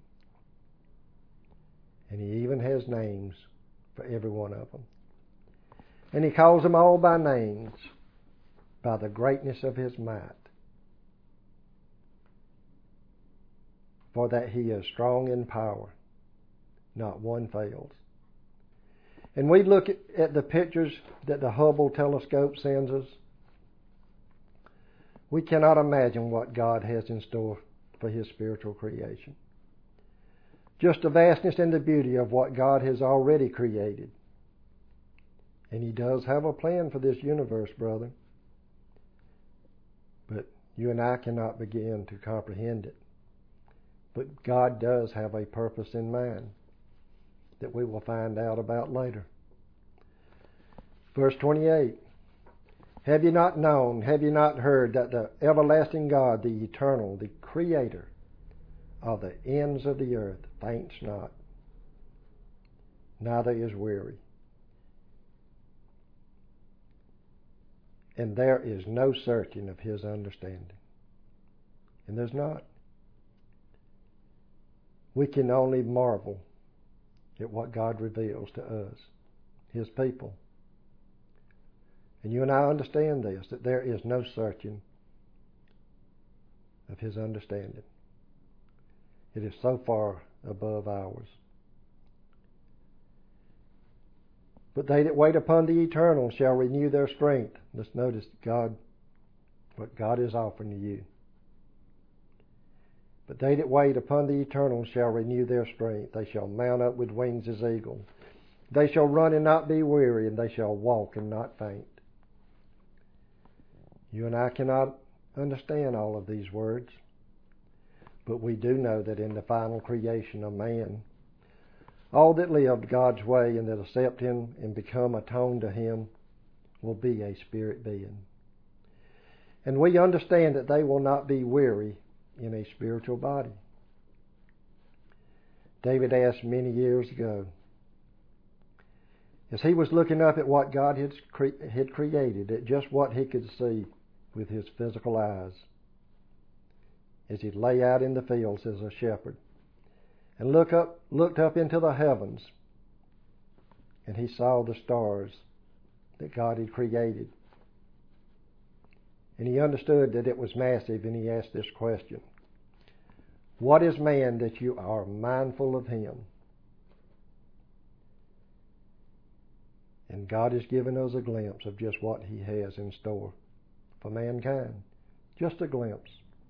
And he even has names for every one of them. And he calls them all by names, by the greatness of his might. For that he is strong in power, not one fails. And we look at the pictures that the Hubble telescope sends us. We cannot imagine what God has in store for His spiritual creation. Just the vastness and the beauty of what God has already created. And He does have a plan for this universe, brother. But you and I cannot begin to comprehend it. But God does have a purpose in mind that we will find out about later. Verse 28. Have you not known, have you not heard that the everlasting God, the eternal, the Creator of the ends of the earth, faints not, neither is weary. And there is no searching of His understanding. And there's not. We can only marvel at what God reveals to us, His people. And you and I understand this, that there is no searching of His understanding. It is so far above ours. But they that wait upon the eternal shall renew their strength. Let's notice what God is offering to you. But they that wait upon the eternal shall renew their strength. They shall mount up with wings as eagles. They shall run and not be weary, and they shall walk and not faint. You and I cannot understand all of these words, but we do know that in the final creation of man, all that lived God's way and that accept Him and become attuned to Him will be a spirit being. And we understand that they will not be weary in a spiritual body. David asked many years ago, as he was looking up at what God had created, at just what he could see with his physical eyes, as he lay out in the fields as a shepherd, and looked up into the heavens, and he saw the stars that God had created. And he understood that it was massive, and he asked this question: what is man that you are mindful of him? And God has given us a glimpse of just what He has in store for mankind. Just a glimpse.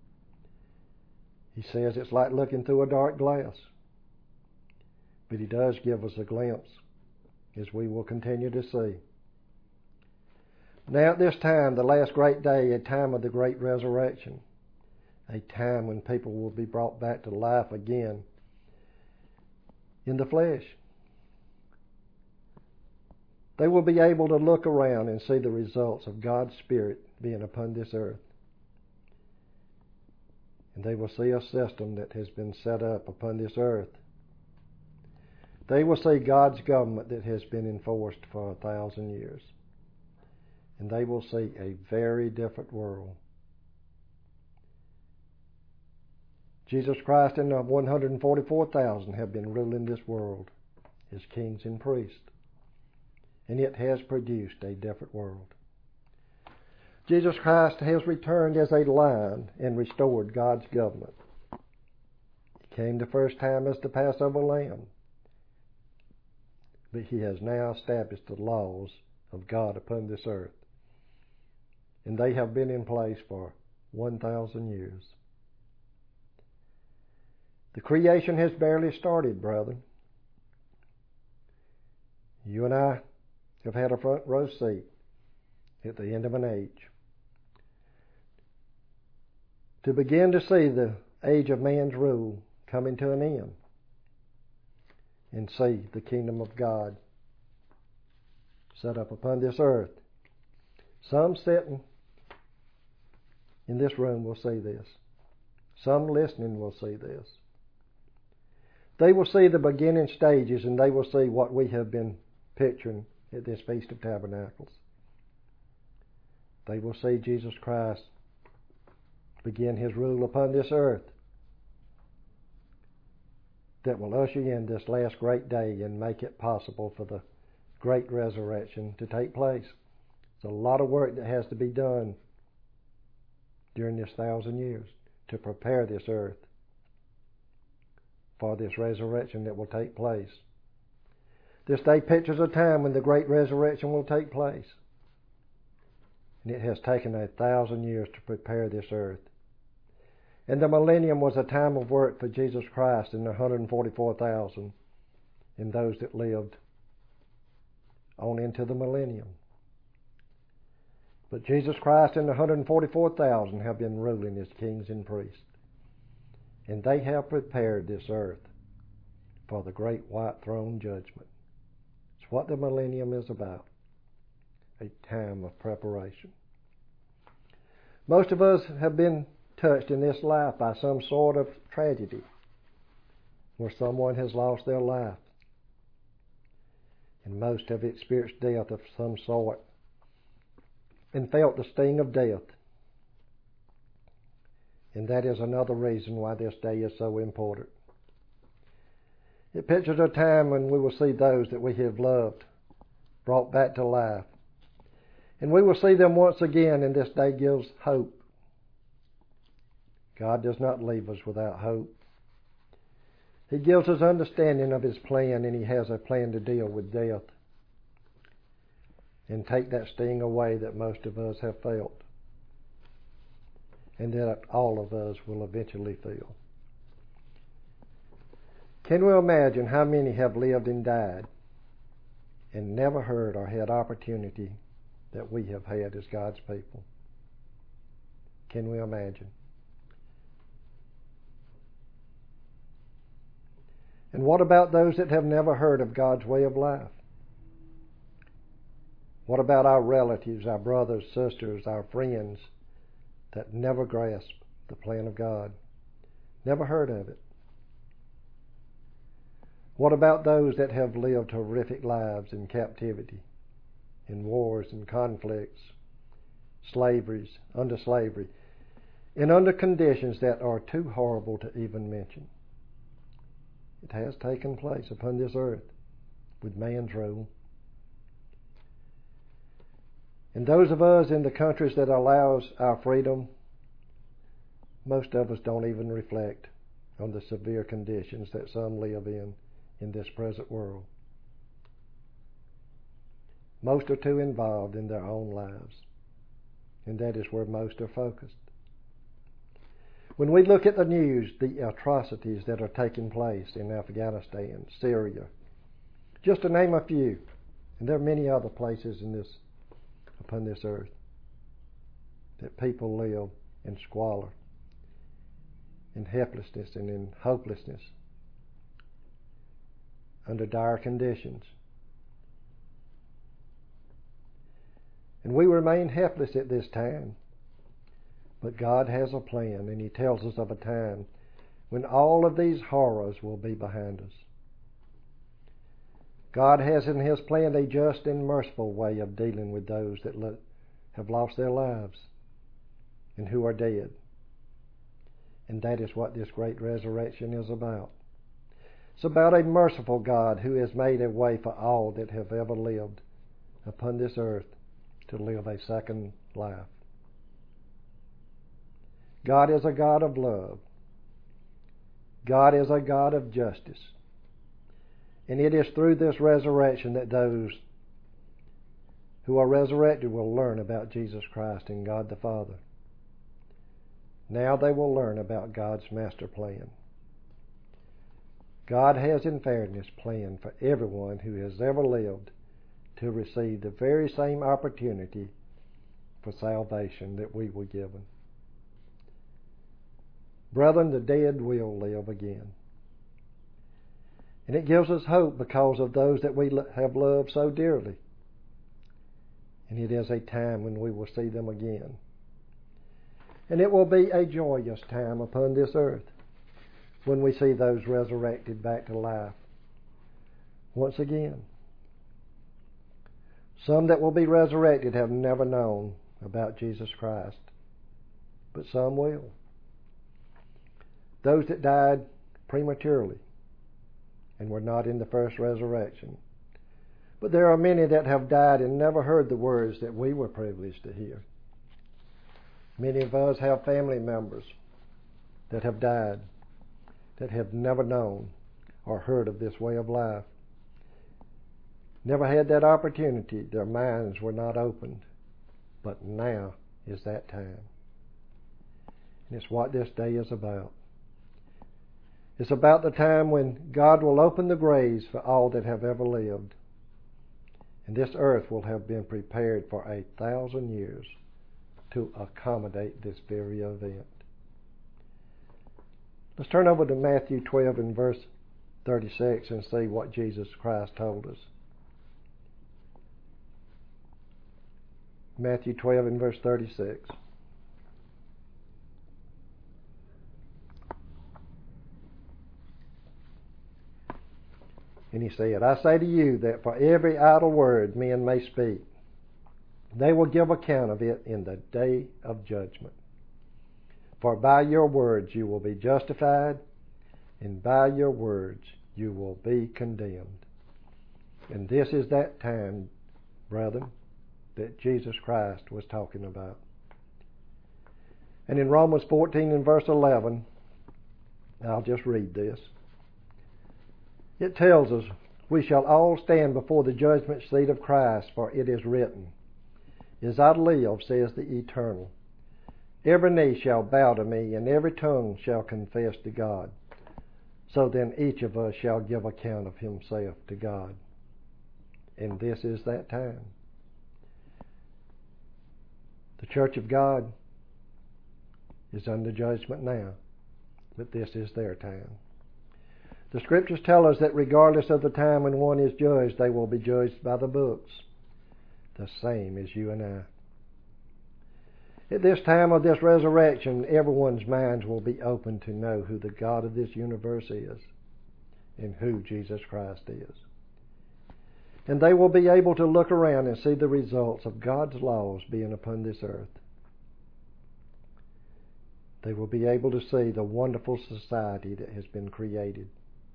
He says it's like looking through a dark glass. But He does give us a glimpse, as we will continue to see. Now at this time, the last great day, a time of the great resurrection, a time when people will be brought back to life again in the flesh. They will be able to look around and see the results of God's Spirit being upon this earth. And they will see a system that has been set up upon this earth. They will see God's government that has been enforced for 1,000 years. And they will see a very different world. Jesus Christ and the 144,000 have been ruling this world as kings and priests. And it has produced a different world. Jesus Christ has returned as a lion and restored God's government. He came the first time as the Passover lamb. But He has now established the laws of God upon this earth. And they have been in place for 1,000 years. The creation has barely started, brother. You and I have had a front row seat at the end of an age. To begin to see the age of man's rule coming to an end and see the kingdom of God set up upon this earth. Some sitting in this room will see this. Some listening will see this. They will see the beginning stages, and they will see what we have been picturing at this Feast of Tabernacles. They will see Jesus Christ begin His rule upon this earth that will usher in this last great day and make it possible for the great resurrection to take place. It's a lot of work that has to be done during this 1,000 years to prepare this earth for this resurrection that will take place. This day pictures a time when the great resurrection will take place. And it has taken 1,000 years to prepare this earth. And the millennium was a time of work for Jesus Christ and the 144,000 and those that lived on into the millennium. But Jesus Christ and the 144,000 have been ruling as kings and priests. And they have prepared this earth for the great white throne judgment. It's what the millennium is about. A time of preparation. Most of us have been touched in this life by some sort of tragedy where someone has lost their life. And most have experienced death of some sort and felt the sting of death. And that is another reason why this day is so important. It pictures a time when we will see those that we have loved brought back to life. And we will see them once again, and this day gives hope. God does not leave us without hope. He gives us understanding of His plan, and He has a plan to deal with death and take that sting away that most of us have felt and that all of us will eventually feel. Can we imagine how many have lived and died and never heard or had opportunity that we have had as God's people? Can we imagine? And what about those that have never heard of God's way of life? What about our relatives, our brothers, sisters, our friends that never grasped the plan of God? Never heard of it. What about those that have lived horrific lives in captivity, in wars and conflicts, under slavery, and under conditions that are too horrible to even mention? It has taken place upon this earth with man's rule. And those of us in the countries that allows our freedom, most of us don't even reflect on the severe conditions that some live in this present world. Most are too involved in their own lives, and that is where most are focused. When we look at the news, the atrocities that are taking place in Afghanistan, Syria, just to name a few, and there are many other places upon this earth that people live in squalor, in helplessness and in hopelessness, under dire conditions. And we remain helpless at this time. But God has a plan, and He tells us of a time when all of these horrors will be behind us. God has in His plan a just and merciful way of dealing with those that have lost their lives and who are dead. And that is what this great resurrection is about. It's about a merciful God who has made a way for all that have ever lived upon this earth to live a second life. God is a God of love. God is a God of justice. And it is through this resurrection that those who are resurrected will learn about Jesus Christ and God the Father. Now they will learn about God's master plan. God has in fairness planned for everyone who has ever lived to receive the very same opportunity for salvation that we were given. Brethren, the dead will live again. And it gives us hope because of those that we have loved so dearly. And it is a time when we will see them again. And it will be a joyous time upon this earth when we see those resurrected back to life once again. Some that will be resurrected have never known about Jesus Christ, but some will. Those that died prematurely and were not in the first resurrection. But there are many that have died and never heard the words that we were privileged to hear. Many of us have family members that have died, that have never known or heard of this way of life. Never had that opportunity. Their minds were not opened but now is that time. And it's what this day is about. It's about the time when God will open the graves for all that have ever lived. And this earth will have been prepared for 1,000 years to accommodate this very event. Let's turn over to Matthew 12 and verse 36 and see what Jesus Christ told us. Matthew 12 and verse 36. And he said, I say to you that for every idle word men may speak, they will give account of it in the day of judgment. For by your words you will be justified, and by your words you will be condemned. And this is that time, brethren, that Jesus Christ was talking about. And in Romans 14 and verse 11, I'll just read this. It tells us, we shall all stand before the judgment seat of Christ, for it is written, As I live, says the Eternal, every knee shall bow to me, and every tongue shall confess to God. So then each of us shall give account of himself to God. And this is that time. The church of God is under judgment now, but this is their time. The Scriptures tell us that regardless of the time when one is judged, they will be judged by the books, the same as you and I. At this time of this resurrection, everyone's minds will be open to know who the God of this universe is and who Jesus Christ is. And they will be able to look around and see the results of God's laws being upon this earth. They will be able to see the wonderful society that has been created.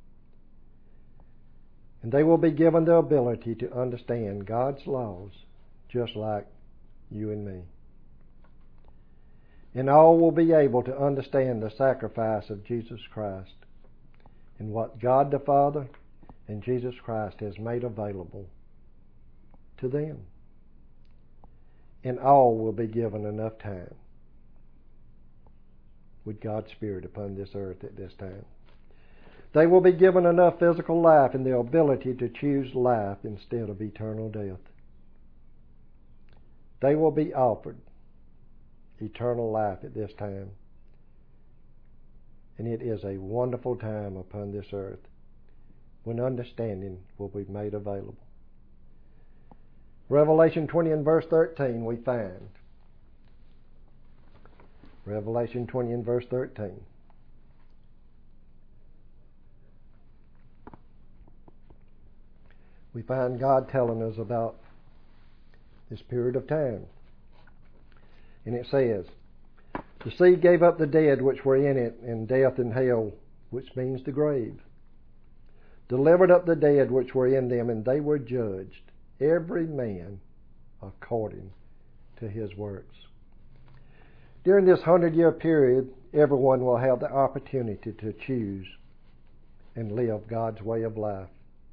And they will be given the ability to understand God's laws just like you and me. And all will be able to understand the sacrifice of Jesus Christ and what God the Father and Jesus Christ has made available to them. And all will be given enough time with God's Spirit upon this earth at this time. They will be given enough physical life and the ability to choose life instead of eternal death. They will be offered eternal life at this time. And it is a wonderful time upon this earth when understanding will be made available. Revelation 20 and verse 13 we find. Revelation 20 and verse 13. We find God telling us about this period of time. And it says, The sea gave up the dead which were in it, and death and hell, which means the grave, delivered up the dead which were in them, and they were judged, every man according to his works. During this 100-year period, everyone will have the opportunity to choose and live God's way of life.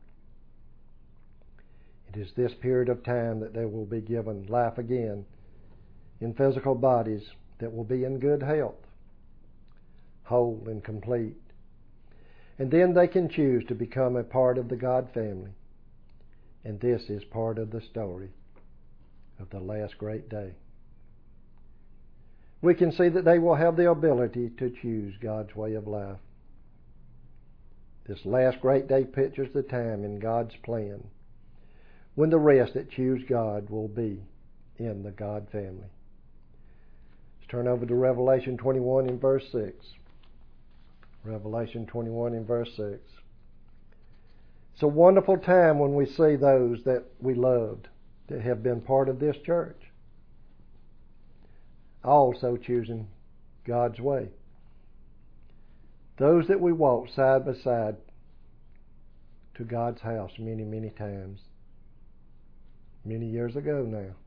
It is this period of time that they will be given life again in physical bodies that will be in good health, whole and complete. And then they can choose to become a part of the God family. And this is part of the story of the last great day. We can see that they will have the ability to choose God's way of life. This last great day pictures the time in God's plan when the rest that choose God will be in the God family. Let's turn over to Revelation 21 and verse 6. Revelation 21 and verse 6. It's a wonderful time when we see those that we loved that have been part of this church also choosing God's way. Those that we walked side by side to God's house many, many times. Many years ago now.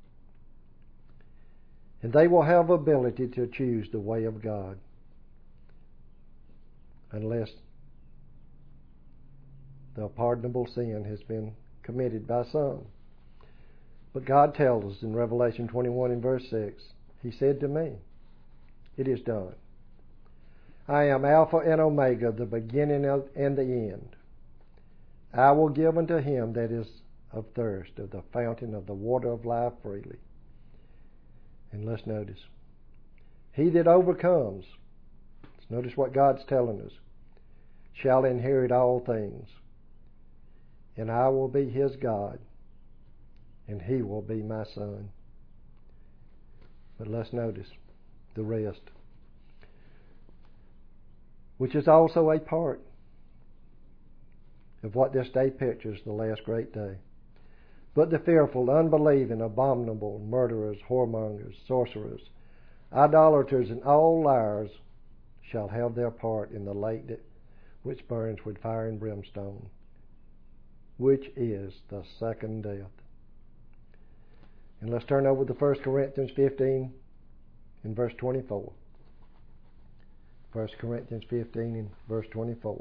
And they will have ability to choose the way of God unless the pardonable sin has been committed by some. But God tells us in Revelation 21 and verse 6, He said to me, "It is done. I am Alpha and Omega, the beginning and the end. I will give unto him that is of thirst of the fountain of the water of life freely." And let's notice, he that overcomes, let's notice what God's telling us, shall inherit all things. And I will be his God, and he will be my son. But let's notice the rest, which is also a part of what this day pictures, the last great day. "But the fearful, unbelieving, abominable, murderers, whoremongers, sorcerers, idolaters, and all liars shall have their part in the lake which burns with fire and brimstone, which is the second death." And let's turn over to 1 Corinthians 15 and verse 24. 1 Corinthians 15 and verse 24.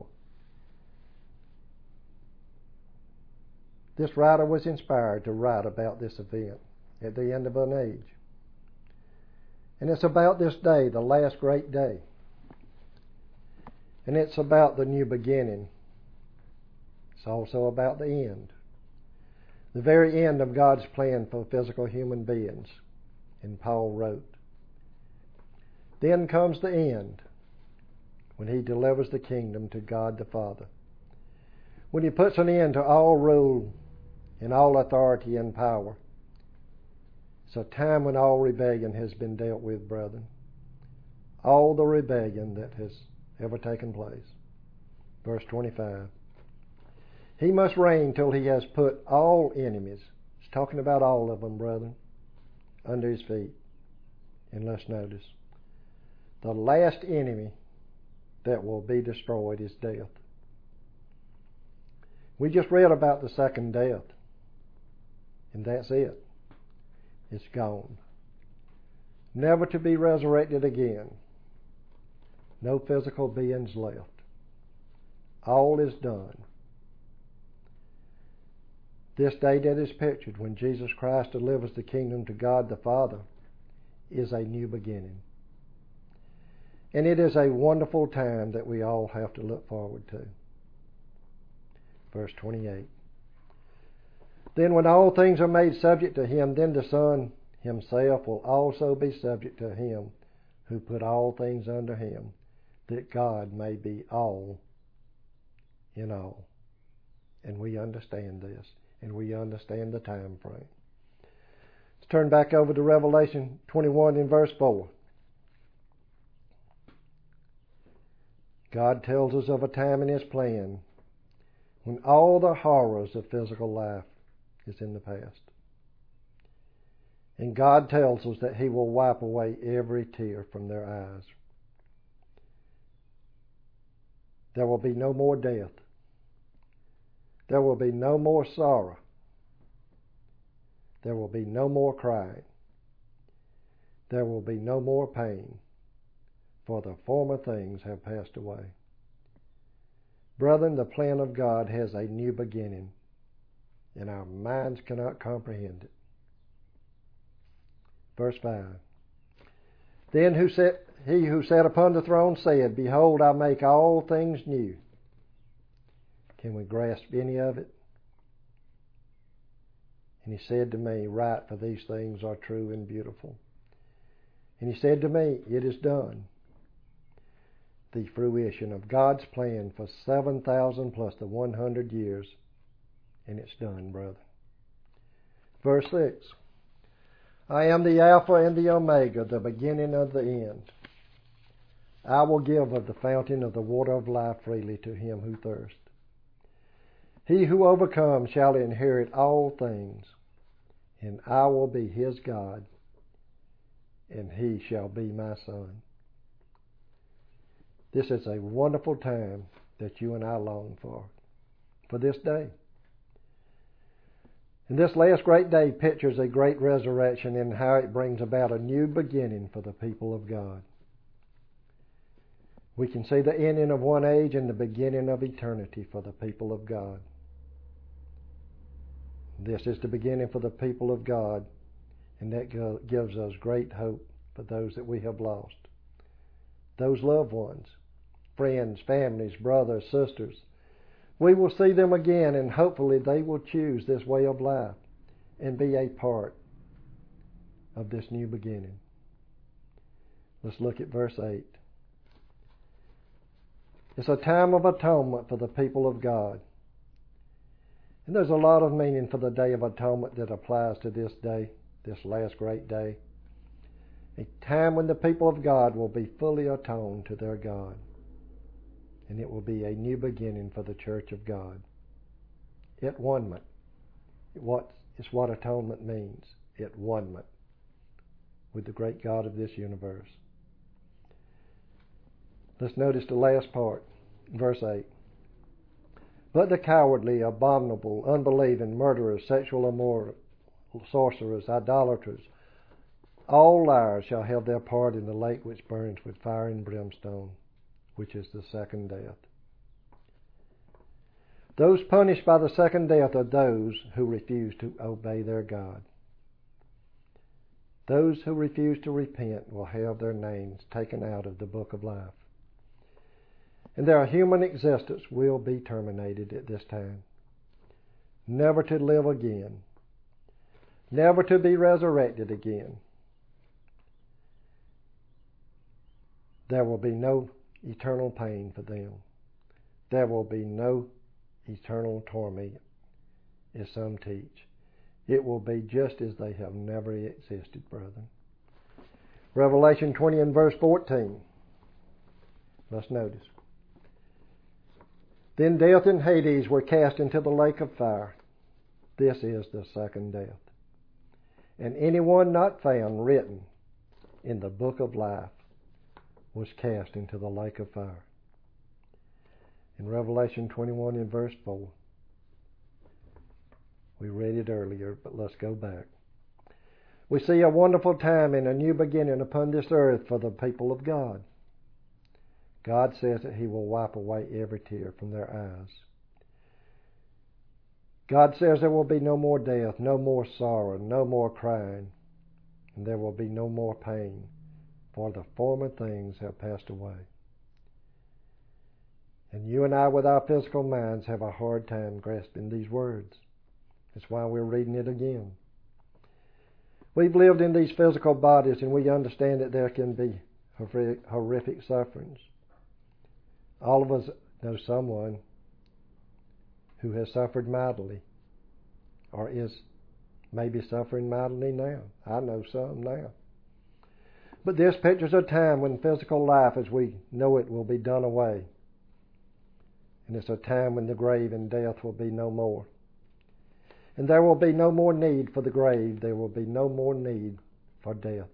This writer was inspired to write about this event at the end of an age. And it's about this day, the last great day. And it's about the new beginning. It's also about the end. The very end of God's plan for physical human beings. And Paul wrote, "Then comes the end, when he delivers the kingdom to God the Father. When he puts an end to all rule and all authority and power. It's a time when all rebellion has been dealt with, brethren. All the rebellion that has ever taken place." Verse 25. "He must reign till he has put all enemies," it's talking about all of them, brethren, "under his feet." And let's notice, the last enemy that will be destroyed is death. We just read about the second death. And that's it. It's gone. Never to be resurrected again. No physical beings left. All is done. This day that is pictured when Jesus Christ delivers the kingdom to God the Father is a new beginning. And it is a wonderful time that we all have to look forward to. Verse 28. "Then when all things are made subject to him, then the Son himself will also be subject to him who put all things under him, that God may be all in all." And we understand this, and we understand the time frame. Let's turn back over to Revelation 21 in verse 4. God tells us of a time in his plan when all the horrors of physical life is in the past. And God tells us that he will wipe away every tear from their eyes. There will be no more death. There will be no more sorrow. There will be no more crying. There will be no more pain, for the former things have passed away. Brethren, the plan of God has a new beginning, and our minds cannot comprehend it. Verse 5. "Then he who sat upon the throne said, Behold, I make all things new." Can we grasp any of it? "And he said to me, Write, for these things are true and beautiful. And he said to me, It is done." The fruition of God's plan for 7,000 plus the 100 years, and it's done, brother. Verse 6. "I am the Alpha and the Omega, the beginning of the end. I will give of the fountain of the water of life freely to him who thirsts. He who overcomes shall inherit all things, and I will be his God, and he shall be my son." This is a wonderful time that you and I long for this day. And this last great day pictures a great resurrection and how it brings about a new beginning for the people of God. We can see the ending of one age and the beginning of eternity for the people of God. This is the beginning for the people of God, and that gives us great hope for those that we have lost. Those loved ones, friends, families, brothers, sisters, we will see them again, and hopefully they will choose this way of life and be a part of this new beginning. Let's look at verse 8. It's a time of atonement for the people of God. And there's a lot of meaning for the Day of Atonement that applies to this day, this last great day. A time when the people of God will be fully atoned to their God. And it will be a new beginning for the church of God. At one-ment. It's what atonement means. At one-ment with the great God of this universe. Let's notice the last part, verse 8. But the cowardly, abominable, unbelieving, murderers, sexual immoral, sorcerers, idolaters, all liars shall have their part in the lake which burns with fire and brimstone, which is the second death. Those punished by the second death are those who refuse to obey their God. Those who refuse to repent will have their names taken out of the book of life. And their human existence will be terminated at this time, never to live again, never to be resurrected again. There will be no eternal pain for them. There will be no eternal torment, as some teach. It will be just as they have never existed, brethren. Revelation 20 and verse 14. Let's notice. Then death and Hades were cast into the lake of fire. This is the second death. And anyone not found written in the book of life was cast into the lake of fire. In Revelation 21 and verse 4. We read it earlier, but let's go back. We see a wonderful time and a new beginning upon this earth for the people of God. God says that He will wipe away every tear from their eyes. God says there will be no more death, no more sorrow, no more crying, and there will be no more pain, for the former things have passed away. And you and I, with our physical minds, have a hard time grasping these words. That's why we're reading it again. We've lived in these physical bodies, and we understand that there can be horrific sufferings. All of us know someone who has suffered mightily, or is maybe suffering mightily now. I know some now. But this pictures a time when physical life as we know it will be done away. And it's a time when the grave and death will be no more. And there will be no more need for the grave. There will be no more need for death.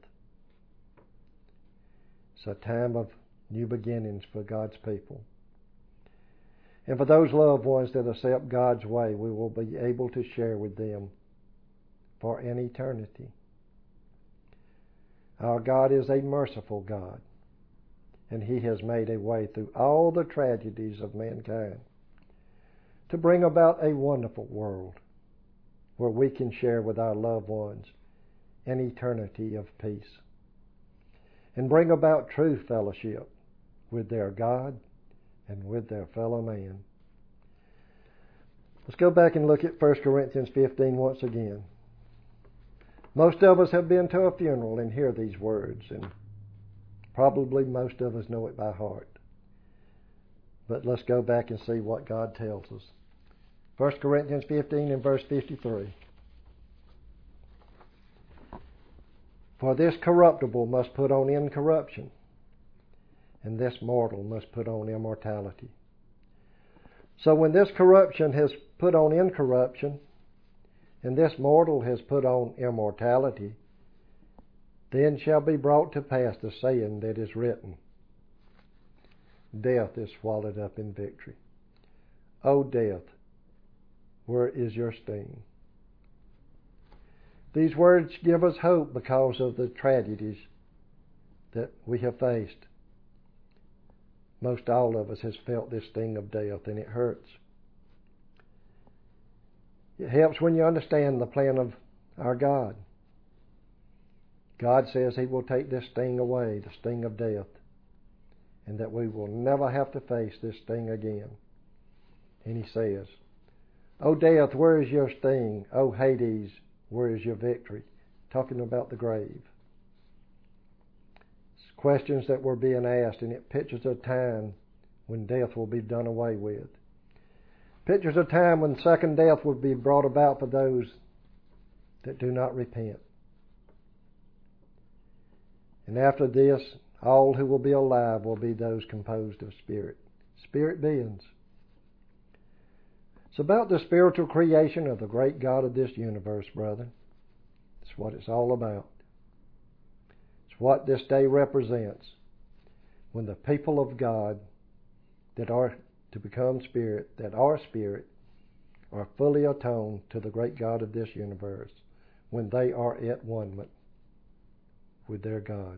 It's a time of new beginnings for God's people. And for those loved ones that accept God's way, we will be able to share with them for an eternity. Our God is a merciful God, and He has made a way through all the tragedies of mankind to bring about a wonderful world where we can share with our loved ones an eternity of peace and bring about true fellowship with their God and with their fellow man. Let's go back and look at 1 Corinthians 15 once again. Most of us have been to a funeral and hear these words, and probably most of us know it by heart. But let's go back and see what God tells us. 1 Corinthians 15 and verse 53. For this corruptible must put on incorruption, and this mortal must put on immortality. So when this corruption has put on incorruption, and this mortal has put on immortality, then shall be brought to pass the saying that is written, Death is swallowed up in victory. O death, where is your sting? These words give us hope because of the tragedies that we have faced. Most all of us has felt this sting of death, and it hurts. It helps when you understand the plan of our God. God says He will take this sting away, the sting of death, and that we will never have to face this sting again. And He says, "O death, where is your sting? O Hades, where is your victory?" Talking about the grave. It's questions that were being asked, and it pictures a time when death will be done away with. Pictures a time when second death will be brought about for those that do not repent. And after this, all who will be alive will be those composed of spirit beings. It's about the spiritual creation of the great God of this universe, brother. It's what it's all about. It's what this day represents. When the people of God that are to become spirit, that are spirit, are fully atoned to the great God of this universe, when they are at one with their God.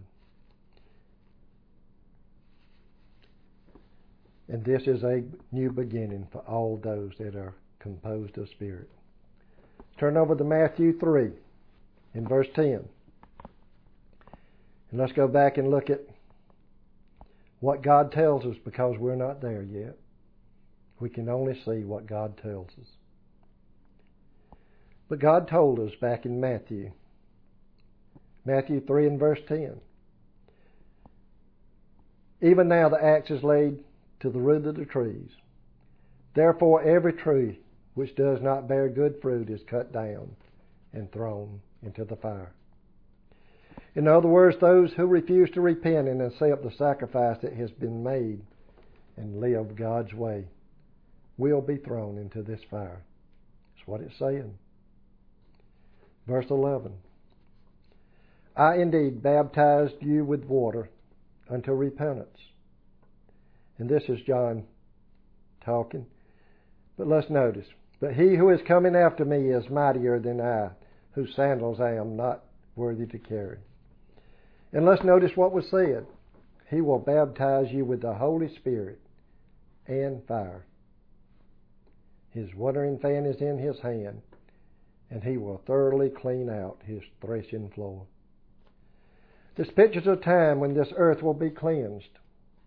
And this is a new beginning for all those that are composed of spirit. Turn over to Matthew 3 in verse 10. And let's go back and look at what God tells us, because we're not there yet. We can only see what God tells us. But God told us back in Matthew 3 and verse 10. "Even now the axe is laid to the root of the trees. Therefore every tree which does not bear good fruit is cut down and thrown into the fire." In other words, those who refuse to repent and accept the sacrifice that has been made and live God's way will be thrown into this fire. That's what it's saying. Verse 11. "I indeed baptized you with water unto repentance." And this is John talking. But let's notice. "But he who is coming after me is mightier than I, whose sandals I am not worthy to carry." And let's notice what was said. He will baptize you with the Holy Spirit and fire. His watering fan is in his hand, and he will thoroughly clean out his threshing floor. This pictures a time when this earth will be cleansed,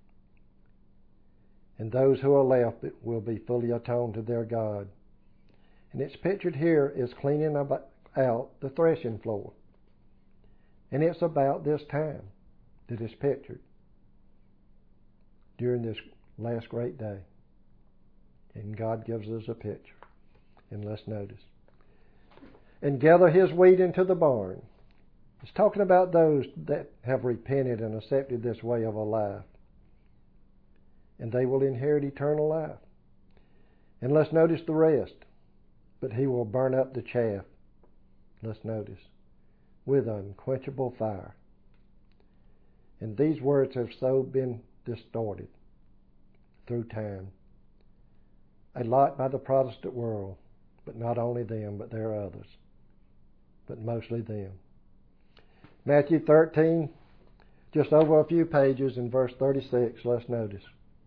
and those who are left will be fully atoned to their God. And it's pictured here as cleaning out the threshing floor. And it's about this time that is pictured during this last great day. And God gives us a picture. And let's notice. "And gather his wheat into the barn." It's talking about those that have repented and accepted this way of a life. And they will inherit eternal life. And let's notice the rest. "But he will burn up the chaff," let's notice, "with unquenchable fire." And these words have so been distorted through time. A lot by the Protestant world, but not only them, but there are others, but mostly them. Matthew 13, just over a few pages in verse 36, let's notice.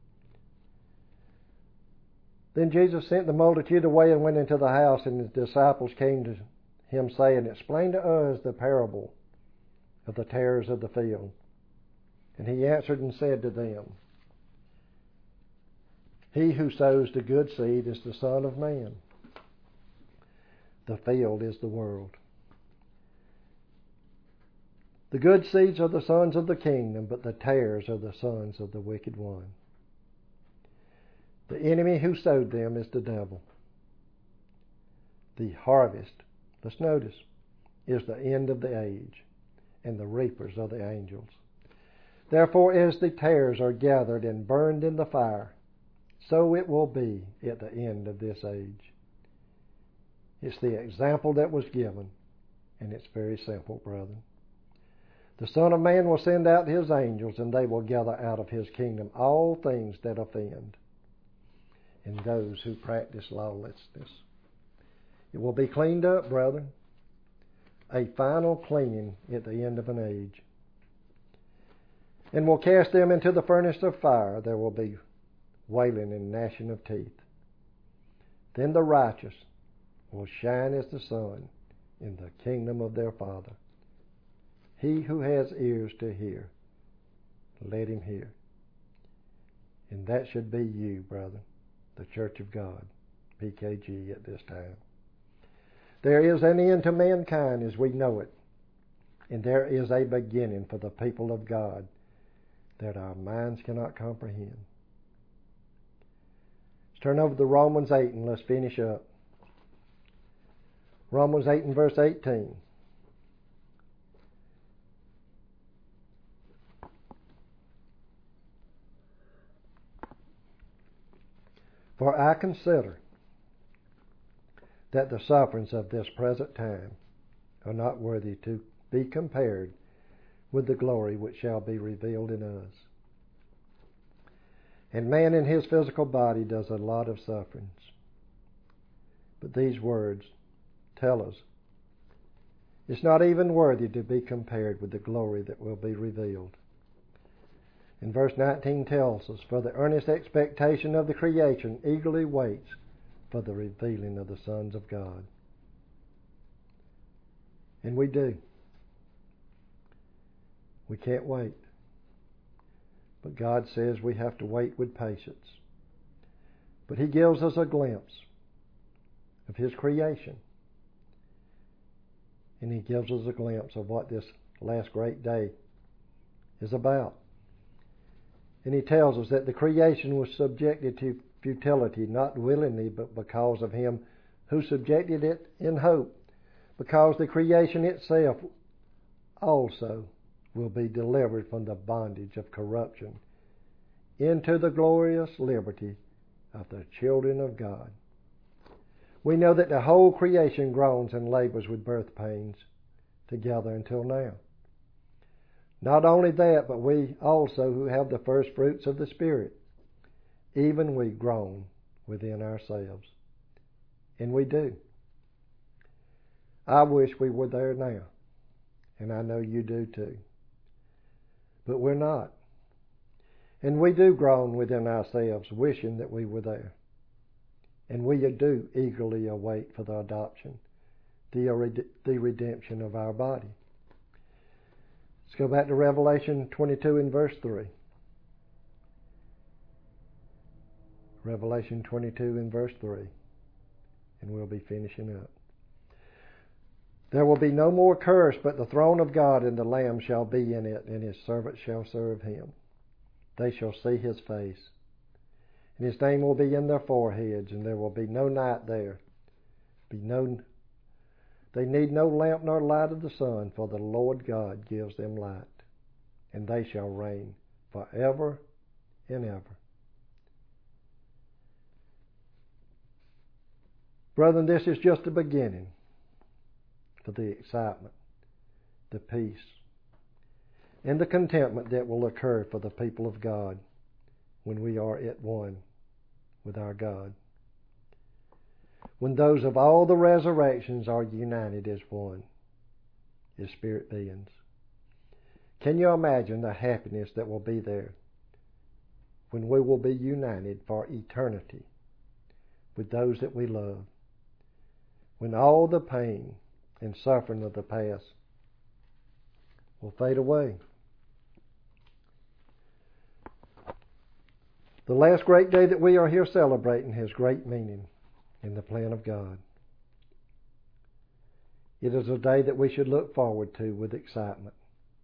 "Then Jesus sent the multitude away and went into the house, and his disciples came to him, saying, 'Explain to us the parable of the tares of the field.' And he answered and said to them, 'He who sows the good seed is the Son of Man. The field is the world. The good seeds are the sons of the kingdom, but the tares are the sons of the wicked one. The enemy who sowed them is the devil. The harvest," let's notice, "is the end of the age, and the reapers are the angels. Therefore, as the tares are gathered and burned in the fire, so it will be at the end of this age." It's the example that was given, and it's very simple, brother. "The Son of Man will send out his angels, and they will gather out of his kingdom all things that offend, and those who practice lawlessness." It will be cleaned up, brother. A final cleaning at the end of an age. "And will cast them into the furnace of fire. There will be wailing and gnashing of teeth. Then the righteous will shine as the sun in the kingdom of their Father. He who has ears to hear, let him hear. And that should be you, brother, the Church of God, PKG, at this time. There is an end to mankind as we know it, and there is a beginning for the people of God that our minds cannot comprehend. Let's turn over to Romans 8 and let's finish up. Romans 8 and verse 18. For I consider that the sufferings of this present time are not worthy to be compared with the glory which shall be revealed in us. And man in his physical body does a lot of sufferings. But these words tell us it's not even worthy to be compared with the glory that will be revealed. And verse 19 tells us, for the earnest expectation of the creation eagerly waits for the revealing of the sons of God. And we do. We can't wait. But God says we have to wait with patience. But He gives us a glimpse of His creation. And He gives us a glimpse of what this last great day is about. And He tells us that the creation was subjected to futility, not willingly, but because of Him who subjected it in hope, because the creation itself also will be delivered from the bondage of corruption into the glorious liberty of the children of God. We know that the whole creation groans and labors with birth pains together until now. Not only that, but we also who have the first fruits of the Spirit, even we groan within ourselves. And we do. I wish we were there now. And I know you do too. But we're not. And we do groan within ourselves, wishing that we were there. And we do eagerly await for the adoption, the redemption of our body. Let's go back to Revelation 22 and verse 3. Revelation 22 and verse 3. And we'll be finishing up. There will be no more curse, but the throne of God and the Lamb shall be in it, and His servants shall serve Him. They shall see His face, and His name will be in their foreheads, and there will be no night there. They need no lamp nor light of the sun, for the Lord God gives them light, and they shall reign forever and ever. Brethren, this is just the beginning for the excitement, the peace, and the contentment that will occur for the people of God when we are at one with our God. When those of all the resurrections are united as one, as spirit beings. Can you imagine the happiness that will be there when we will be united for eternity with those that we love? When all the pain and suffering of the past will fade away. The last great day that we are here celebrating has great meaning in the plan of God. It is a day that we should look forward to with excitement.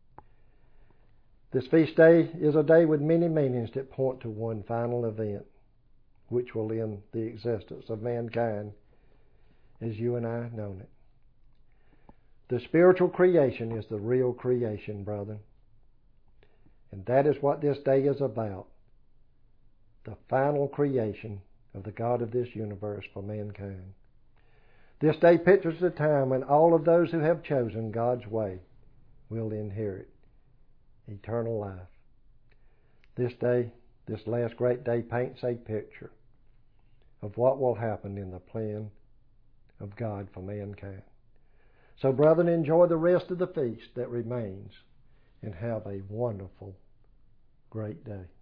This feast day is a day with many meanings that point to one final event, which will end the existence of mankind as you and I have known it. The spiritual creation is the real creation, brethren. And that is what this day is about. The final creation of the God of this universe for mankind. This day pictures the time when all of those who have chosen God's way will inherit eternal life. This day, this last great day, paints a picture of what will happen in the plan of God for mankind. So, brethren, enjoy the rest of the feast that remains and have a wonderful, great day.